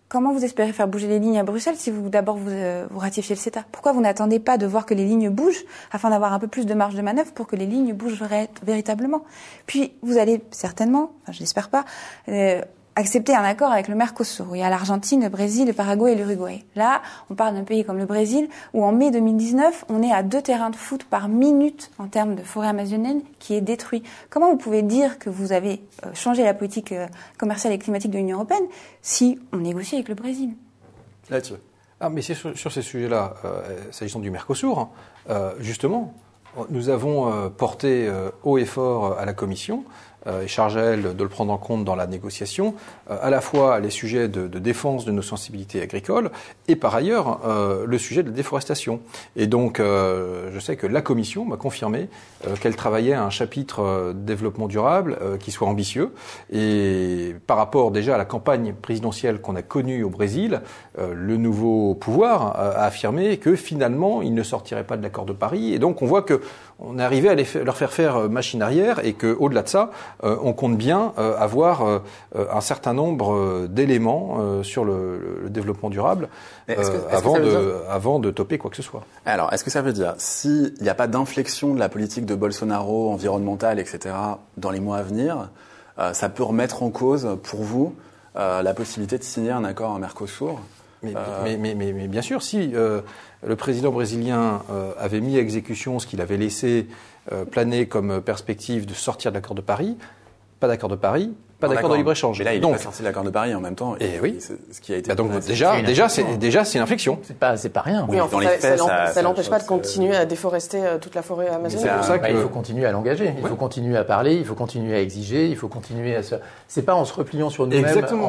Comment vous espérez faire bouger les lignes à Bruxelles si vous d'abord vous, euh, vous ratifiez le CETA? Pourquoi vous n'attendez pas de voir que les lignes bougent afin d'avoir un peu plus de marge de manœuvre pour que les lignes bougent ré- véritablement? Puis vous allez certainement, enfin je l'espère pas, euh, accepter un accord avec le Mercosur, où il y a l'Argentine, le Brésil, le Paraguay et l'Uruguay. Là, on parle d'un pays comme le Brésil, où en mai deux mille dix-neuf, on est à deux terrains de foot par minute en termes de forêt amazonienne qui est détruit. Comment vous pouvez dire que vous avez euh, changé la politique euh, commerciale et climatique de l'Union européenne si on négocie avec le Brésil? Là-dessus. Ah, mais c'est sur, sur ces sujets-là, euh, s'agissant du Mercosur, euh, justement, nous avons euh, porté euh, haut et fort à la Commission, euh, et charge à elle de le prendre en compte dans la négociation, euh, à la fois les sujets de, de défense de nos sensibilités agricoles et par ailleurs euh, le sujet de la déforestation. Et donc, euh, je sais que la Commission m'a confirmé euh, qu'elle travaillait à un chapitre euh, développement durable euh, qui soit ambitieux. Et par rapport déjà à la campagne présidentielle qu'on a connue au Brésil, euh, le nouveau pouvoir a affirmé que finalement, il ne sortirait pas de l'accord de Paris. Et donc, on voit que on est arrivé à les faire, leur faire faire machine arrière et qu'au delà de ça, euh, on compte bien euh, avoir euh, un certain nombre euh, d'éléments euh, sur le, le développement durable euh, est-ce que, est-ce avant, que de, dire... avant de topper quoi que ce soit. Alors, est-ce que ça veut dire, s'il n'y a pas d'inflexion de la politique de Bolsonaro, environnementale, et cetera, dans les mois à venir, euh, ça peut remettre en cause, pour vous, euh, la possibilité de signer un accord à Mercosur? Mais, euh... mais, mais, mais, mais bien sûr, si euh, le président brésilien euh, avait mis à exécution ce qu'il avait laissé euh, planer comme perspective de sortir de l'accord de Paris, pas d'accord de Paris, pas non, d'accord de libre-échange. Mais là, il donc, n'est pas sorti de l'accord de Paris en même temps. Et, et oui. Ce qui a été. Bah donc déjà, déjà, c'est déjà c'est une inflexion. C'est pas, c'est pas rien. Oui, en dans fait, les faits, ça, ça, ça, ça n'empêche pas de continuer à déforester euh, toute la forêt amazonienne. C'est pour ça que... bah, il faut continuer à l'engager, il ouais. faut continuer à parler, il faut continuer à exiger, il faut continuer à se. C'est pas en se repliant sur nous-mêmes, en,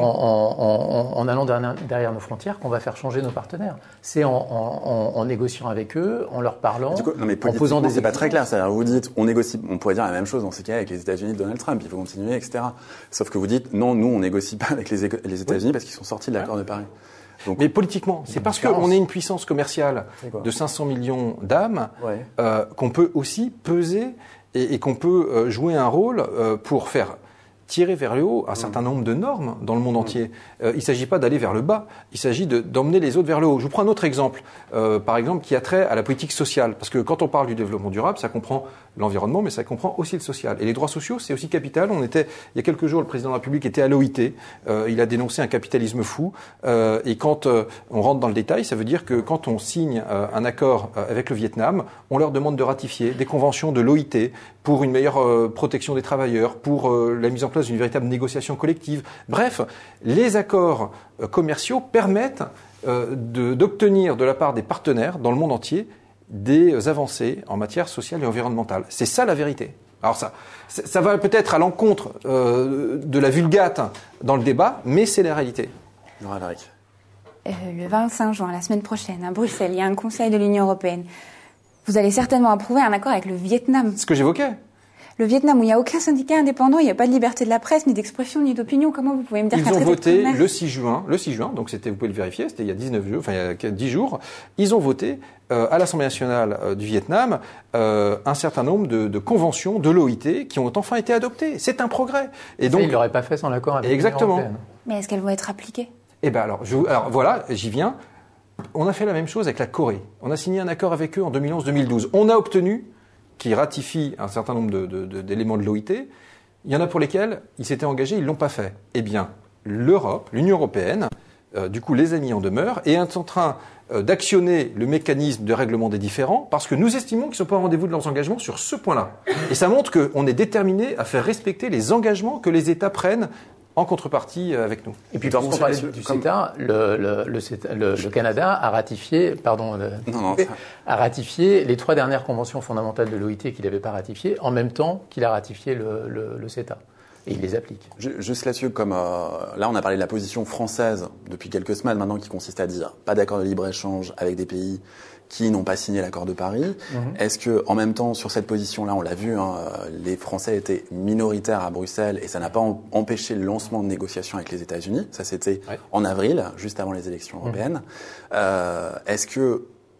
en, en, en allant derrière, derrière nos frontières qu'on va faire changer nos partenaires. C'est en, en, en négociant avec eux, en leur parlant, du coup, non, mais en posant des. C'est pas très clair. C'est-à-dire, vous dites, on négocie, on pourrait dire la même chose dans ces cas avec les États-Unis de Donald Trump. Il faut continuer, et cetera. Sauf que vous dites, non, nous, on négocie pas avec les, les États-Unis oui. parce qu'ils sont sortis de l'accord de Paris. Donc, mais politiquement, c'est parce qu'on est une puissance commerciale de cinq cents millions d'âmes ouais. euh, qu'on peut aussi peser et, et qu'on peut euh, jouer un rôle euh, pour faire tirer vers le haut un certain nombre de normes dans le monde entier. Euh, il ne s'agit pas d'aller vers le bas, il s'agit de, d'emmener les autres vers le haut. Je vous prends un autre exemple, euh, par exemple, qui a trait à la politique sociale. Parce que quand on parle du développement durable, ça comprend l'environnement, mais ça comprend aussi le social. Et les droits sociaux, c'est aussi capital. On était, il y a quelques jours, le président de la République était à l'O I T. Euh, il a dénoncé un capitalisme fou. Euh, et quand euh, on rentre dans le détail, ça veut dire que quand on signe euh, un accord euh, avec le Vietnam, on leur demande de ratifier des conventions de l'O I T pour une meilleure euh, protection des travailleurs, pour euh, la mise en place d'une véritable négociation collective. Bref, les accords euh, commerciaux permettent euh, de, d'obtenir de la part des partenaires dans le monde entier des avancées en matière sociale et environnementale. C'est ça la vérité. Alors ça, ça va peut-être à l'encontre euh, de la vulgate dans le débat, mais c'est la réalité. Euh, le vingt-cinq juin, la semaine prochaine, à Bruxelles, il y a un conseil de l'Union européenne. Vous allez certainement approuver un accord avec le Vietnam. Ce que j'évoquais. Le Vietnam, où il n'y a aucun syndicat indépendant, il n'y a pas de liberté de la presse, ni d'expression, ni d'opinion. Comment vous pouvez me dire ils qu'un ont voté traité de le six juin, le six juin, donc c'était, vous pouvez le vérifier, c'était il y a dix-neuf jours, enfin il y a dix jours. Ils ont voté euh, à l'Assemblée nationale euh, du Vietnam euh, un certain nombre de, de conventions de l'O I T qui ont enfin été adoptées. C'est un progrès. Et donc, ça, ils l'auraient pas fait sans l'accord avec exactement. l'Union européenne. Mais est-ce qu'elles vont être appliquées? Eh ben alors, je, alors voilà, j'y viens. On a fait la même chose avec la Corée. On a signé un accord avec eux en deux mille onze deux mille douze. On a obtenu qu'ils ratifient un certain nombre de, de, de, d'éléments de l'O I T. Il y en a pour lesquels ils s'étaient engagés, ils ne l'ont pas fait. Eh bien, l'Europe, l'Union européenne, euh, du coup les amis en demeure, est en train euh, d'actionner le mécanisme de règlement des différends parce que nous estimons qu'ils ne sont pas au rendez-vous de leurs engagements sur ce point-là. Et ça montre qu'on est déterminé à faire respecter les engagements que les États prennent en contrepartie avec nous. Et puis, puisqu'on parlait du CETA, le, le, le, le, le Canada a ratifié, pardon, le, non, non, a ratifié les trois dernières conventions fondamentales de l'O I T qu'il n'avait pas ratifiées en même temps qu'il a ratifié le, le, le CETA. Et il les applique. Juste là-dessus, comme euh, là on a parlé de la position française depuis quelques semaines maintenant qui consiste à dire pas d'accord de libre-échange avec des pays qui n'ont pas signé l'accord de Paris. Mm-hmm. Est-ce que, en même temps, sur cette position-là, on l'a vu, hein, les Français étaient minoritaires à Bruxelles et ça n'a pas empêché le lancement de négociations avec les États-Unis. Ça, c'était ouais. en avril, juste avant les élections européennes. Mm-hmm. Euh, est-ce que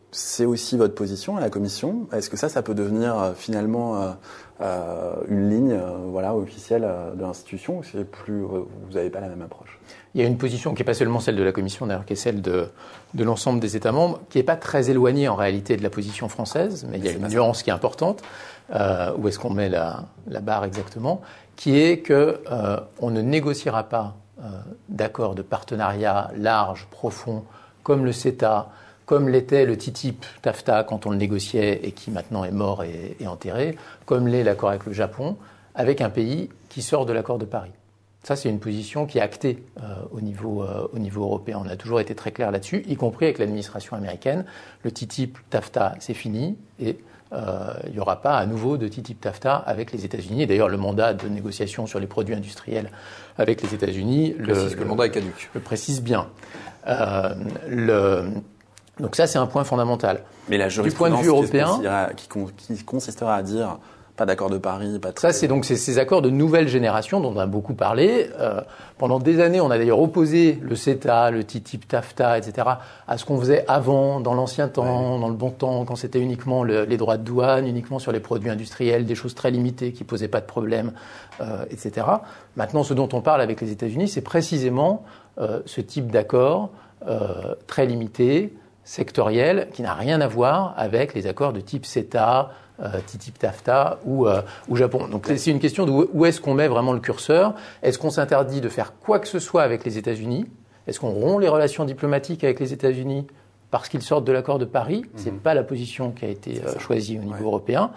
c'est aussi votre position à la Commission. Est-ce que ça, ça peut devenir euh, finalement euh, euh, une ligne euh, voilà, officielle euh, de l'institution ou c'est plus, euh, vous n'avez pas la même approche? Il y a une position qui n'est pas seulement celle de la Commission, d'ailleurs, qui est celle de, de l'ensemble des États membres, qui n'est pas très éloignée en réalité de la position française, mais il y a une nuance qui est importante. Euh, où est-ce qu'on met la, la barre exactement, qui est que euh, on ne négociera pas euh, d'accord de partenariat large, profond, comme le CETA, comme l'était le T T I P, TAFTA quand on le négociait et qui maintenant est mort et, et enterré, comme l'est l'accord avec le Japon, avec un pays qui sort de l'accord de Paris. Ça, c'est une position qui est actée euh, au, niveau, euh, au niveau européen. On a toujours été très clair là-dessus, y compris avec l'administration américaine. Le T T I P, TAFTA, c'est fini et Euh, il n'y aura pas à nouveau de T T I P TAFTA avec les États-Unis. D'ailleurs, le mandat de négociation sur les produits industriels avec les États-Unis le, précise que le, le mandat est caduc. Le précise bien. Euh, le, donc ça, c'est un point fondamental. Mais la jurisprudence du point de vue européen, qui, qui, qui consistera à dire pas d'accord de Paris, pas de... Ça, c'est donc ces, ces accords de nouvelle génération dont on a beaucoup parlé. Euh, pendant des années, on a d'ailleurs opposé le CETA, le T T I P, TAFTA, et cetera, à ce qu'on faisait avant, dans l'ancien temps, ouais. dans le bon temps, quand c'était uniquement le, les droits de douane, uniquement sur les produits industriels, des choses très limitées qui posaient pas de problème, euh, et cetera. Maintenant, ce dont on parle avec les États-Unis, c'est précisément euh, ce type d'accord euh, très limité, sectoriel, qui n'a rien à voir avec les accords de type CETA, Euh, T T I P, TAFTA ou, euh, ou Japon. Donc c'est une question de où est-ce qu'on met vraiment le curseur. Est-ce qu'on s'interdit de faire quoi que ce soit avec les États-Unis? Est-ce qu'on rompt les relations diplomatiques avec les États-Unis parce qu'ils sortent de l'accord de Paris? Mm-hmm. C'est pas la position qui a été euh, choisie au niveau ouais. européen.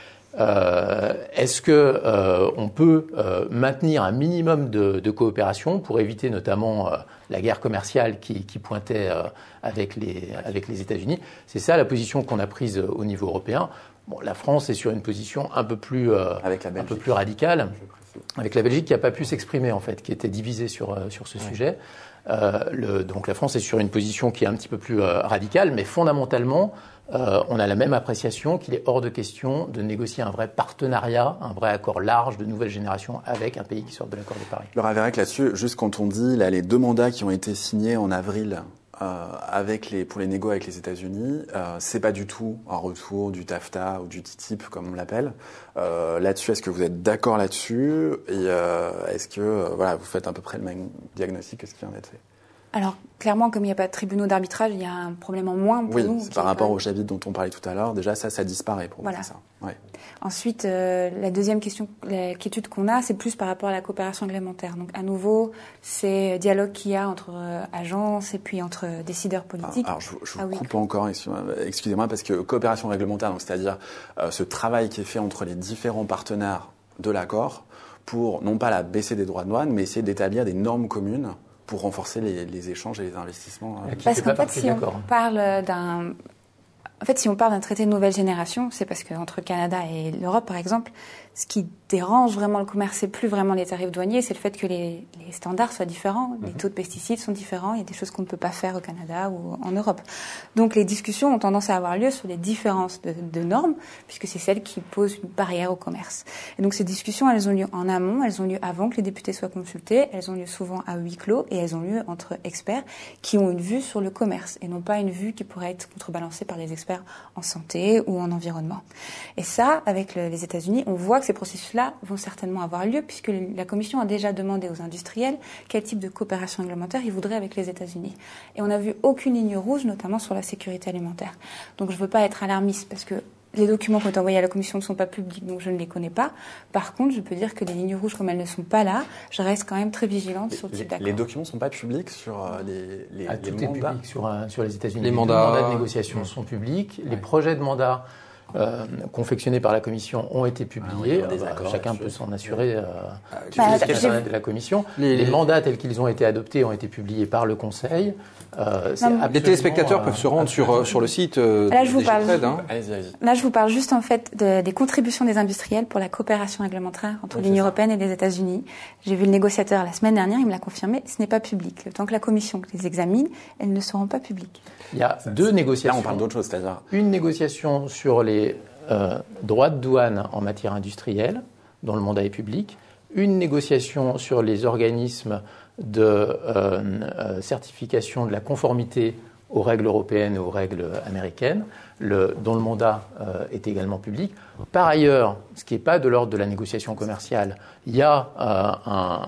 Euh, est-ce que euh, on peut euh, maintenir un minimum de, de coopération pour éviter notamment euh, la guerre commerciale qui, qui pointait euh, avec les avec les États-Unis? C'est ça la position qu'on a prise euh, au niveau européen. Bon, la France est sur une position un peu plus euh, avec la un peu plus radicale, avec la Belgique qui n'a pas pu s'exprimer en fait, qui était divisée sur euh, sur ce ouais. sujet. Euh, le, donc la France est sur une position qui est un petit peu plus euh, radicale, mais fondamentalement. Euh, on a la même appréciation qu'il est hors de question de négocier un vrai partenariat, un vrai accord large de nouvelle génération avec un pays qui sort de l'accord de Paris. Laura Verreck, là-dessus, juste quand on dit là, les deux mandats qui ont été signés en avril euh, avec les, pour les négos avec les États-Unis, euh, c'est pas du tout un retour du TAFTA ou du T T I P comme on l'appelle. Euh, là-dessus, est-ce que vous êtes d'accord là-dessus et euh, est-ce que euh, voilà, vous faites à peu près le même diagnostic que ce qui vient d'être fait? Alors, clairement, comme il n'y a pas de tribunaux d'arbitrage, il y a un problème en moins pour oui, nous. Oui, par rapport même... au chapitre dont on parlait tout à l'heure, déjà ça, ça disparaît pour voilà. vous, c'est ça. Ouais. Ensuite, euh, la deuxième question, l'inquiétude qu'on a, c'est plus par rapport à la coopération réglementaire. Donc, à nouveau, c'est dialogue qu'il y a entre euh, agences et puis entre euh, décideurs politiques. Alors, alors je, je vous ah, coupe oui. encore, excusez-moi, parce que coopération réglementaire, donc c'est-à-dire euh, ce travail qui est fait entre les différents partenaires de l'accord pour non pas la baisser des droits de douane, mais essayer d'établir des normes communes pour renforcer les, les échanges et les investissements. Parce qu'en fait, si on parle d'un, en fait, si on parle d'un traité de nouvelle génération, c'est parce qu'entre le Canada et l'Europe, par exemple, ce qui dérange vraiment le commerce, c'est plus vraiment les tarifs douaniers, c'est le fait que les, les standards soient différents, mm-hmm. les taux de pesticides sont différents, il y a des choses qu'on ne peut pas faire au Canada ou en Europe. Donc les discussions ont tendance à avoir lieu sur les différences de, de normes, puisque c'est celles qui posent une barrière au commerce. Et donc ces discussions, elles ont lieu en amont, elles ont lieu avant que les députés soient consultés, elles ont lieu souvent à huis clos et elles ont lieu entre experts qui ont une vue sur le commerce et non pas une vue qui pourrait être contrebalancée par les experts en santé ou en environnement. Et ça, avec le, les États-Unis, on voit que ces processus-là vont certainement avoir lieu puisque la Commission a déjà demandé aux industriels quel type de coopération réglementaire ils voudraient avec les États-Unis. Et on n'a vu aucune ligne rouge, notamment sur la sécurité alimentaire. Donc je ne veux pas être alarmiste parce que les documents qui ont été envoyés à la Commission ne sont pas publics, donc je ne les connais pas. Par contre, je peux dire que les lignes rouges, comme elles ne sont pas là, je reste quand même très vigilante les, sur le type d'accord. Les documents ne sont pas publics sur euh, les, les, ah, les tout mandats. Tout est public sur, euh, sur les États-Unis. Les, les mandats, mandats de négociation mmh. sont publics. Ouais. Les projets de mandats Euh, confectionnés par la Commission ont été publiés. Ah oui, bah, chacun peut s'en assurer euh, ah, sur bah, le site de la Commission. Les, les mandats tels qu'ils ont été adoptés ont été publiés par le Conseil. Euh, les téléspectateurs euh, peuvent se rendre sur, sur le site euh, là, je vous parle, Trade, hein. allez-y, allez-y. Là, je vous parle juste en fait de, des contributions des industriels pour la coopération réglementaire entre oui, l'Union européenne et les États-Unis. J'ai vu le négociateur la semaine dernière, il me l'a confirmé, ce n'est pas public. Le temps que la Commission les examine, elles ne seront pas publiques. Il y a deux négociations. Là, on parle d'autre chose, c'est-à-dire une négociation sur les Euh, droits de douane en matière industrielle, dont le mandat est public, une négociation sur les organismes de euh, euh, certification de la conformité aux règles européennes et aux règles américaines, le, dont le mandat euh, est également public. Par ailleurs, ce qui n'est pas de l'ordre de la négociation commerciale, il y a euh, un,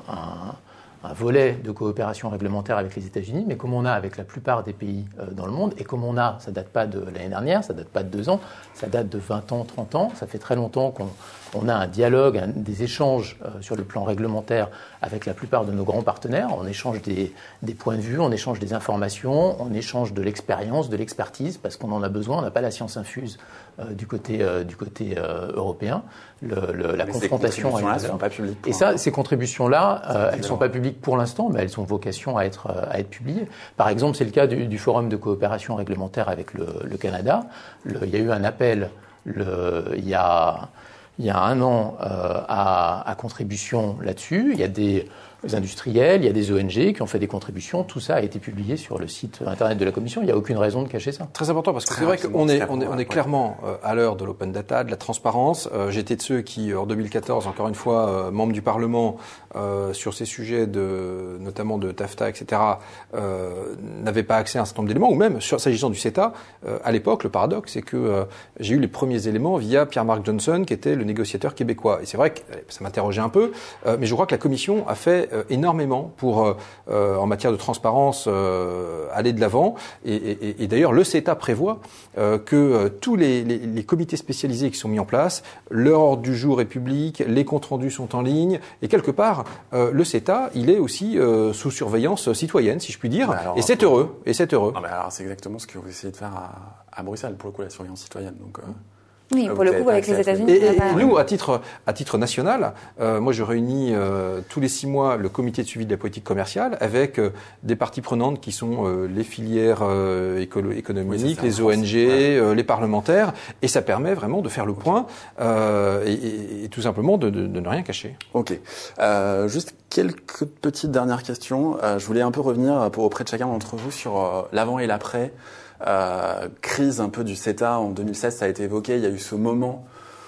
un, un volet de coopération réglementaire avec les États-Unis, mais comme on a avec la plupart des pays euh, dans le monde, et comme on a, ça ne date pas de l'année dernière, ça ne date pas de deux ans, ça date de vingt ans, trente ans, ça fait très longtemps qu'on on a un dialogue, un, des échanges euh, sur le plan réglementaire avec la plupart de nos grands partenaires. On échange des, des points de vue, on échange des informations, on échange de l'expérience, de l'expertise, parce qu'on en a besoin. On n'a pas la science infuse euh, du côté, euh, du côté euh, européen. Le, le, la mais confrontation. Ces contributions-là ne sont pas publiques. Et ça, ces contributions-là, euh, elles ne sont pas publiques pour l'instant, mais elles ont vocation à être, à être publiées. Par exemple, c'est le cas du, du Forum de coopération réglementaire avec le, le Canada. Le, il y a eu un appel le, il y a... Il y a un an euh, à, à contribution là-dessus. Il y a des industriels, il y a des O N G qui ont fait des contributions. Tout ça a été publié sur le site internet de la Commission. Il n'y a aucune raison de cacher ça. Très important parce que c'est vrai qu'on est, on est, on est clairement euh, à l'heure de l'open data, de la transparence. Euh, J'étais de ceux qui, en deux mille quatorze, encore une fois, euh, membres du Parlement, euh, sur ces sujets de, notamment de TAFTA, et cetera, euh, n'avaient pas accès à un certain nombre d'éléments. Ou même, sur, s'agissant du CETA, euh, à l'époque, le paradoxe, c'est que euh, j'ai eu les premiers éléments via Pierre-Marc Johnson, qui était le négociateur québécois. Et c'est vrai que ça m'interrogeait un peu, euh, mais je crois que la Commission a fait énormément pour, euh, en matière de transparence, euh, aller de l'avant. Et, et, et d'ailleurs, le CETA prévoit euh, que euh, tous les, les, les comités spécialisés qui sont mis en place, leur ordre du jour est public, les comptes rendus sont en ligne, et quelque part, euh, le CETA, il est aussi euh, sous surveillance citoyenne, si je puis dire, alors, et c'est heureux. Et c'est heureux. Non, mais alors, c'est exactement ce que vous essayez de faire à, à Bruxelles, pour le coup, la surveillance citoyenne. Donc, euh... Oui, pour le coup, avec les États-Unis. Et, et, et nous, à titre, à titre national, euh, moi, je réunis euh, tous les six mois le comité de suivi de la politique commerciale avec euh, des parties prenantes qui sont euh, les filières euh, écolo- économiques, oui, les O N G, ouais. euh, les parlementaires, et ça permet vraiment de faire le point euh, et, et, et tout simplement de, de, de ne rien cacher. Ok. Euh, juste quelques petites dernières questions. Euh, je voulais un peu revenir pour, auprès de chacun d'entre vous sur euh, l'avant et l'après. Euh, crise un peu du CETA en deux mille seize, ça a été évoqué. Il y a eu ce moment,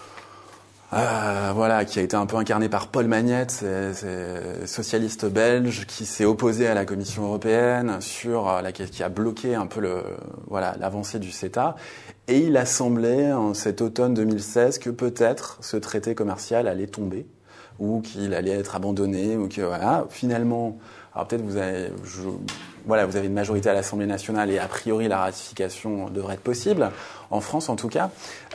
euh, voilà, qui a été un peu incarné par Paul Magnette, c'est, c'est socialiste belge, qui s'est opposé à la Commission européenne sur euh, la qui a bloqué un peu le, voilà, l'avancée du CETA. Et il a semblé en cet automne deux mille seize que peut-être ce traité commercial allait tomber ou qu'il allait être abandonné ou que voilà, finalement. Alors peut-être vous avez, je, voilà, vous avez une majorité à l'Assemblée nationale et a priori la ratification devrait être possible, en France en tout cas.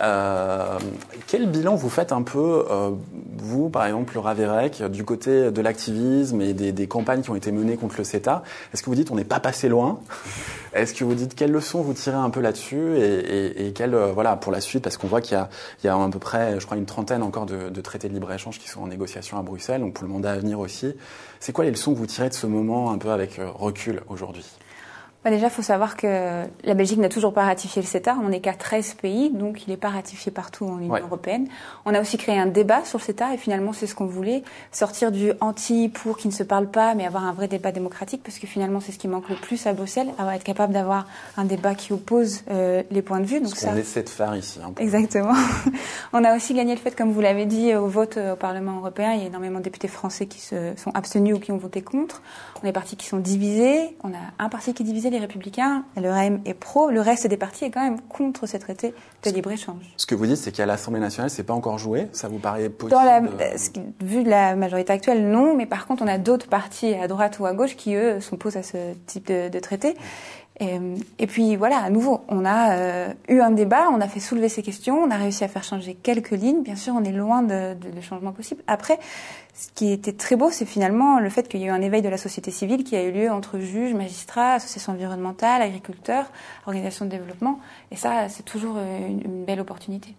Euh, quel bilan vous faites un peu, euh, vous par exemple, Laura Verreck, du côté de l'activisme et des, des campagnes qui ont été menées contre le CETA? Est-ce que vous dites on n'est pas passé loin? Est-ce que vous dites quelles leçons vous tirez un peu là-dessus et, et, et quelles, euh, voilà, pour la suite, parce qu'on voit qu'il y a, il y a à peu près, je crois, une trentaine encore de, de traités de libre-échange qui sont en négociation à Bruxelles, donc pour le mandat à venir aussi. C'est quoi les leçons que vous tirez de ce moment un peu avec recul aujourd'hui? Bah déjà, il faut savoir que la Belgique n'a toujours pas ratifié le CETA. On n'est qu'à treize pays, donc il n'est pas ratifié partout en Union ouais. européenne. On a aussi créé un débat sur le CETA et finalement, c'est ce qu'on voulait, sortir du anti pour qui ne se parle pas, mais avoir un vrai débat démocratique, parce que finalement, c'est ce qui manque le plus à Bruxelles, avoir être capable d'avoir un débat qui oppose euh, les points de vue. Donc ce qu'on ça... essaie de faire ici. Un peu. Exactement. On a aussi gagné le fait, comme vous l'avez dit, au vote au Parlement européen. Il y a énormément de députés français qui se sont abstenus ou qui ont voté contre. On a des partis qui sont divisés. On a un parti qui est divisé, les Républicains, le R E M est pro, le reste des partis est quand même contre ce traité de libre-échange. Ce que vous dites, c'est qu'à l'Assemblée nationale, c'est pas encore joué. Ça vous paraît possible? Dans la, vu la majorité actuelle, non. Mais par contre, on a d'autres partis à droite ou à gauche qui, eux, s'opposent à ce type de, de traité. Et, et puis voilà, à nouveau, on a euh, eu un débat, on a fait soulever ces questions, on a réussi à faire changer quelques lignes. Bien sûr, on est loin de, de, de changement possible. Après, ce qui était très beau, c'est finalement le fait qu'il y a eu un éveil de la société civile qui a eu lieu entre juges, magistrats, associations environnementales, agriculteurs, organisations de développement. Et ça, c'est toujours une, une belle opportunité.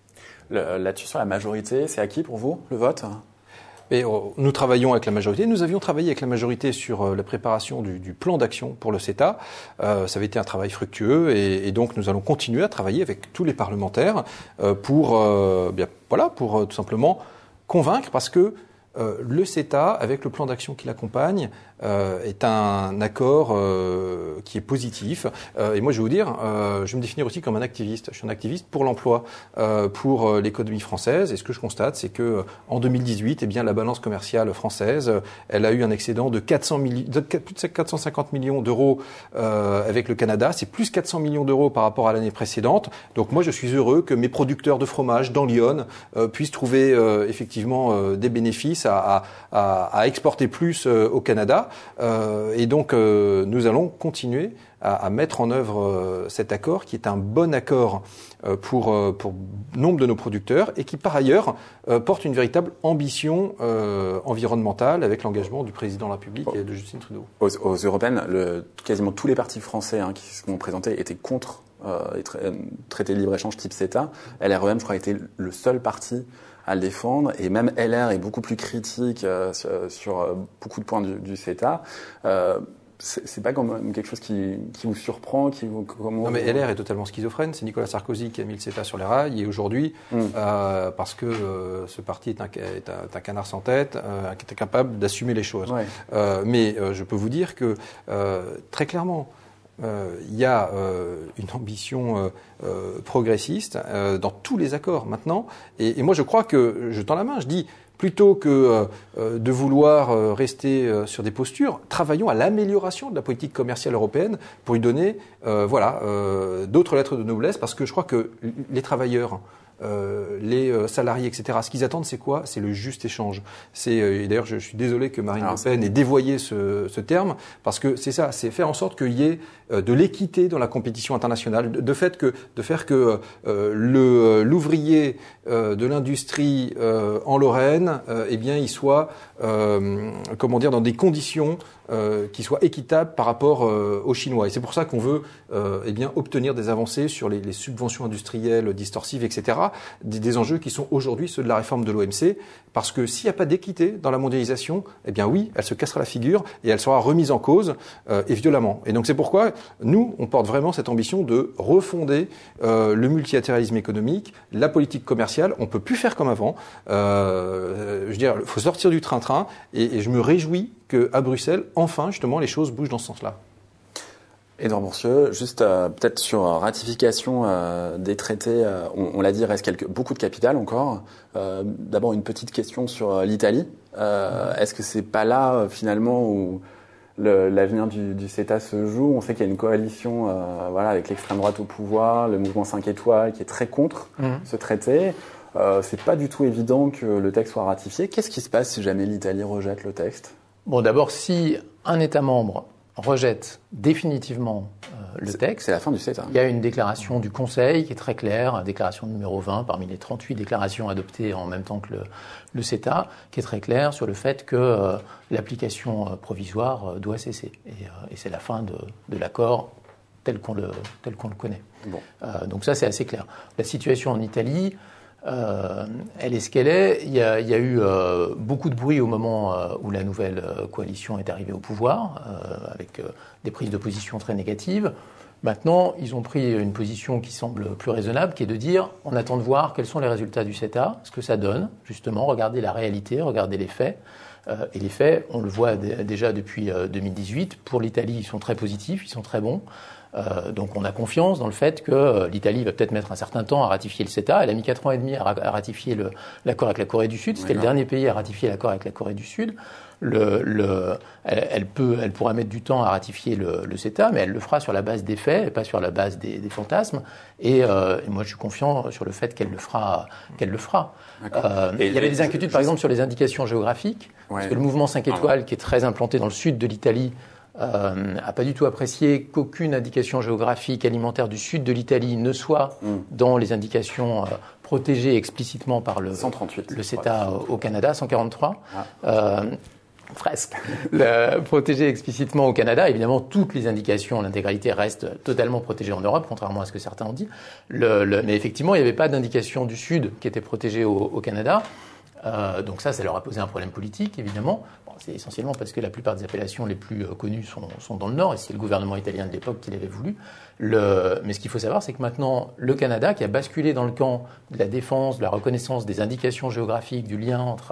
Le, là-dessus, sur la majorité, c'est acquis pour vous, le vote ? Et nous travaillons avec la majorité. Nous avions travaillé avec la majorité sur la préparation du, du plan d'action pour le CETA. Euh, ça avait été un travail fructueux et, et donc nous allons continuer à travailler avec tous les parlementaires euh, pour, euh, bien, voilà, pour euh, tout simplement convaincre, parce que euh, le CETA, avec le plan d'action qui l'accompagne, euh, est un accord euh, qui est positif. Euh, et moi, je vais vous dire, euh, je vais me définir aussi comme un activiste. Je suis un activiste pour l'emploi, euh, pour euh, l'économie française. Et ce que je constate, c'est que euh, en deux mille dix-huit, eh bien, la balance commerciale française, euh, elle a eu un excédent de, quatre cents milli- de plus de quatre cent cinquante millions d'euros euh, avec le Canada. C'est plus quatre cents millions d'euros par rapport à l'année précédente. Donc moi, je suis heureux que mes producteurs de fromage dans l'Yonne euh, puissent trouver euh, effectivement euh, des bénéfices à, à, à exporter plus euh, au Canada. Euh, et donc, euh, nous allons continuer à, à mettre en œuvre euh, cet accord qui est un bon accord euh, pour, euh, pour nombre de nos producteurs et qui, par ailleurs, euh, porte une véritable ambition euh, environnementale avec l'engagement du président de la République et de Justin Trudeau. Aux, aux européennes, le, quasiment tous les partis français hein, qui se sont présentés étaient contre euh, les tra- traités de libre-échange type CETA. L R E M, je crois, était le seul parti à le défendre, et même L R est beaucoup plus critique euh, sur, sur euh, beaucoup de points du, du CETA. Euh, c'est, c'est pas quand même quelque chose qui, qui vous surprend, qui vous comment Non mais L R est totalement schizophrène. C'est Nicolas Sarkozy qui a mis le CETA sur les rails, et aujourd'hui, mm. euh, parce que euh, ce parti est un, est un, est un canard sans tête, euh, qui est incapable d'assumer les choses. Ouais. Euh, mais euh, je peux vous dire que euh, très clairement, il euh, y a euh, une ambition euh, euh, progressiste euh, dans tous les accords maintenant. Et, et moi, je crois que, je tends la main, je dis, plutôt que euh, de vouloir euh, rester euh, sur des postures, travaillons à l'amélioration de la politique commerciale européenne pour lui donner euh, voilà, euh, d'autres lettres de noblesse, parce que je crois que les travailleurs, Euh, les euh, salariés, et cetera. Ce qu'ils attendent, c'est quoi ? C'est le juste échange. C'est, euh, et d'ailleurs, je, je suis désolé que Marine Alors, Le Pen ait dévoyé ce, ce terme, parce que c'est ça, c'est faire en sorte qu'il y ait euh, de l'équité dans la compétition internationale, de, de fait que, de faire que euh, le, l'ouvrier euh, de l'industrie euh, en Lorraine, euh, eh bien, il soit, euh, comment dire, dans des conditions Euh, qui soit équitable par rapport euh, aux Chinois. Et c'est pour ça qu'on veut euh, eh bien, obtenir des avancées sur les, les subventions industrielles distorsives, et cetera. Des, des enjeux qui sont aujourd'hui ceux de la réforme de l'O M C. Parce que s'il n'y a pas d'équité dans la mondialisation, eh bien oui, elle se cassera la figure et elle sera remise en cause euh, et violemment. Et donc c'est pourquoi nous, on porte vraiment cette ambition de refonder euh, le multilatéralisme économique, la politique commerciale. On ne peut plus faire comme avant. Euh, je veux dire, il faut sortir du train-train et, et je me réjouis qu'à Bruxelles, enfin, justement, les choses bougent dans ce sens-là. Édouard Bourcieux, juste euh, peut-être sur euh, ratification euh, des traités, euh, on, on l'a dit, il reste quelques, beaucoup de capital encore. Euh, d'abord, une petite question sur euh, l'Italie. Euh, est-ce que c'est pas là, euh, finalement, où le, l'avenir du, du CETA se joue ? On sait qu'il y a une coalition euh, voilà, avec l'extrême droite au pouvoir, le mouvement cinq étoiles, qui est très contre mmh. ce traité. Euh, c'est pas du tout évident que le texte soit ratifié. Qu'est-ce qui se passe si jamais l'Italie rejette le texte ? Bon, d'abord, si un État membre rejette définitivement euh, le c'est, texte, c'est la fin du CETA. Il y a une déclaration du Conseil qui est très claire, déclaration numéro vingt parmi les trente-huit déclarations adoptées en même temps que le, le CETA, qui est très claire sur le fait que euh, l'application euh, provisoire euh, doit cesser. Et, euh, et c'est la fin de, de l'accord tel qu'on le, tel qu'on le connaît. Bon. Euh, donc ça, c'est assez clair. La situation en Italie, Euh, elle est ce qu'elle est. Il y a, il y a eu euh, beaucoup de bruit au moment euh, où la nouvelle euh, coalition est arrivée au pouvoir, euh, avec euh, des prises de position très négatives. Maintenant, ils ont pris une position qui semble plus raisonnable, qui est de dire on attend de voir quels sont les résultats du CETA, ce que ça donne, justement, regarder la réalité, regarder les faits. Euh, et les faits, on le voit d- déjà depuis euh, deux mille dix-huit. Pour l'Italie, ils sont très positifs, ils sont très bons. Euh, donc on a confiance dans le fait que euh, l'Italie va peut-être mettre un certain temps à ratifier le CETA. Elle a mis quatre ans et demi à, ra- à ratifier le, l'accord avec la Corée du Sud. C'était oui, le dernier pays à ratifier l'accord avec la Corée du Sud. Le, le, elle, elle, peut, elle pourra mettre du temps à ratifier le, le CETA, mais elle le fera sur la base des faits et pas sur la base des, des fantasmes. Et, euh, et moi, je suis confiant sur le fait qu'elle le fera. Qu'elle le fera. Euh, il y avait des inquiétudes, par exemple, sur les indications géographiques, ouais. parce que le mouvement cinq étoiles, ah, qui est très implanté dans le sud de l'Italie, Euh, a pas du tout apprécié qu'aucune indication géographique alimentaire du sud de l'Italie ne soit mm. dans les indications euh, protégées explicitement par le, cent trente-huit, le CETA au, au Canada, cent quarante-trois. Ah. Euh, presque. Le, protégé explicitement au Canada. Évidemment, toutes les indications, l'intégralité reste totalement protégée en Europe, contrairement à ce que certains ont dit. Le, le, mais effectivement, il n'y avait pas d'indication du sud qui était protégée au, au Canada. Euh, donc ça, ça leur a posé un problème politique, évidemment. Bon, c'est essentiellement parce que la plupart des appellations les plus euh, connues sont, sont dans le Nord, et c'est le gouvernement italien de l'époque qui l'avait voulu. Le... Mais ce qu'il faut savoir, c'est que maintenant, le Canada, qui a basculé dans le camp de la défense, de la reconnaissance des indications géographiques, du lien entre,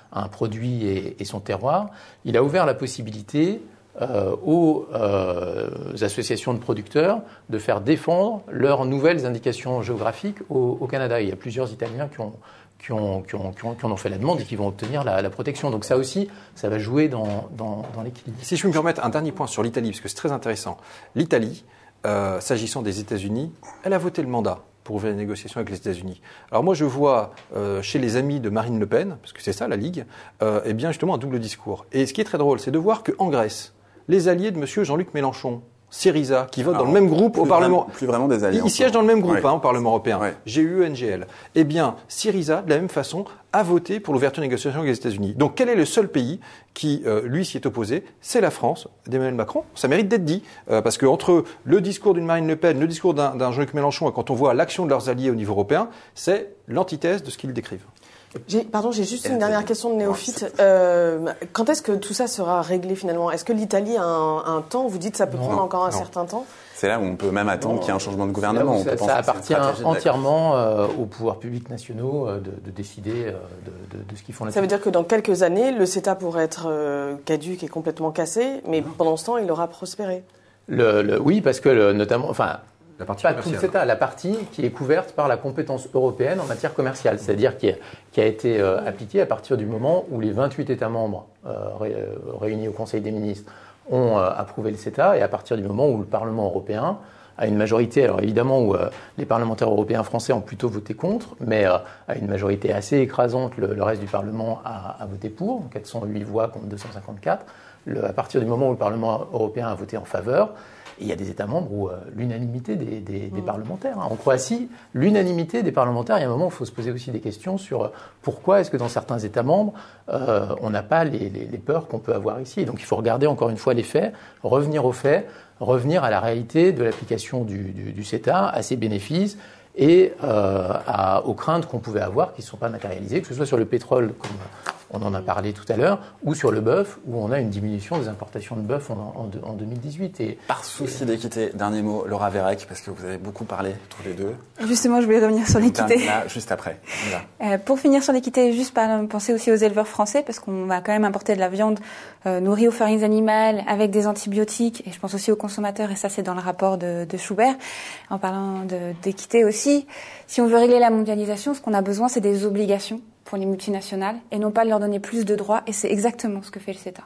un produit et, et son terroir, il a ouvert la possibilité euh, aux euh, associations de producteurs de faire défendre leurs nouvelles indications géographiques au, au Canada. Il y a plusieurs Italiens qui ont, qui, ont, qui, ont, qui, ont, qui en ont fait la demande et qui vont obtenir la, la protection. Donc ça aussi, ça va jouer dans, dans, dans l'équilibre. Si je peux me permettre un dernier point sur l'Italie, parce que c'est très intéressant. L'Italie, euh, s'agissant des États-Unis, elle a voté le mandat pour ouvrir les négociations avec les États-Unis. Alors moi, je vois euh, chez les amis de Marine Le Pen, parce que c'est ça la Ligue, euh, eh bien justement un double discours. Et ce qui est très drôle, c'est de voir qu'en Grèce, les alliés de M. Jean-Luc Mélenchon, Syriza, qui votent Alors, dans le même groupe au Parlement. Vraiment, plus vraiment des alliés. Ils, ils siègent dans le même groupe oui. hein, au Parlement européen. Oui. G U, N G L. Eh bien, Syriza, de la même façon, a voté pour l'ouverture des négociations avec les États-Unis. Donc, quel est le seul pays qui, euh, lui, s'y est opposé? C'est la France, d'Emmanuel Macron. Ça mérite d'être dit. Euh, parce que entre le discours d'une Marine Le Pen, le discours d'un, d'un Jean-Luc Mélenchon, et quand on voit l'action de leurs alliés au niveau européen, c'est l'antithèse de ce qu'ils décrivent. J'ai, pardon, j'ai juste une dernière question de néophyte. Euh, quand est-ce que tout ça sera réglé finalement? Est-ce que l'Italie a un, un temps? Vous dites que ça peut Non, prendre encore un non. certain temps? C'est là où on peut même attendre Non, qu'il y ait un changement de gouvernement. Ça, On peut ça, penser ça que c'est une appartient stratégie de- entièrement euh, aux pouvoirs publics nationaux euh, de, de décider euh, de, de, de ce qu'ils font là-dessus. Ça veut dire que dans quelques années, le CETA pourrait être euh, caduque et complètement cassé, mais pendant ce temps, il aura prospéré. Le, le, oui, parce que le, notamment, enfin, La partie pas tout le commerciale. CETA, la partie qui est couverte par la compétence européenne en matière commerciale, c'est-à-dire qui, est- qui a été euh, appliquée à partir du moment où les vingt-huit États membres euh, ré, euh, réunis au Conseil des ministres ont euh, approuvé le CETA, et à partir du moment où le Parlement européen à une majorité, alors évidemment où euh, les parlementaires européens français ont plutôt voté contre, mais euh, à une majorité assez écrasante, le, le reste du Parlement a, a voté pour, quatre cent huit voix contre deux cent cinquante-quatre. Le, à partir du moment où le Parlement européen a voté en faveur, il y a des États membres où euh, l'unanimité des, des, des Mmh. parlementaires. Hein. En Croatie, l'unanimité des parlementaires, il y a un moment où il faut se poser aussi des questions sur euh, pourquoi est-ce que dans certains États membres, euh, on n'a pas les, les, les peurs qu'on peut avoir ici. Donc il faut regarder encore une fois les faits, revenir aux faits, revenir à la réalité de l'application du, du, du CETA, à ses bénéfices et euh, à, aux craintes qu'on pouvait avoir qui ne sont pas matérialisées, que ce soit sur le pétrole, comme on en a parlé tout à l'heure, ou sur le bœuf, où on a une diminution des importations de bœuf en, en, en deux mille dix-huit. Et, Par souci d'équité, dernier mot, Laura Vérec, parce que vous avez beaucoup parlé tous les deux. Justement, je voulais revenir sur l'équité. Là, juste après. Voilà. Euh, pour finir sur l'équité, juste par, penser aussi aux éleveurs français, parce qu'on va quand même importer de la viande euh, nourrie aux farines animales avec des antibiotiques, et je pense aussi aux consommateurs, et ça c'est dans le rapport de, de Schubert, en parlant de, d'équité aussi. Si on veut régler la mondialisation, ce qu'on a besoin, c'est des obligations pour les multinationales, et non pas de leur donner plus de droits, et c'est exactement ce que fait le CETA.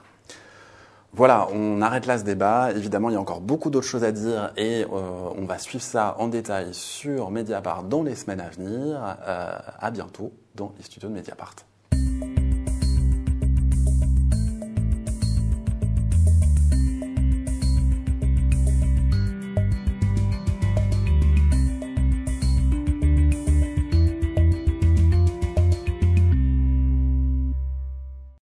Voilà, on arrête là ce débat. Évidemment, il y a encore beaucoup d'autres choses à dire et euh, on va suivre ça en détail sur Mediapart dans les semaines à venir. Euh, à bientôt dans les studios de Mediapart.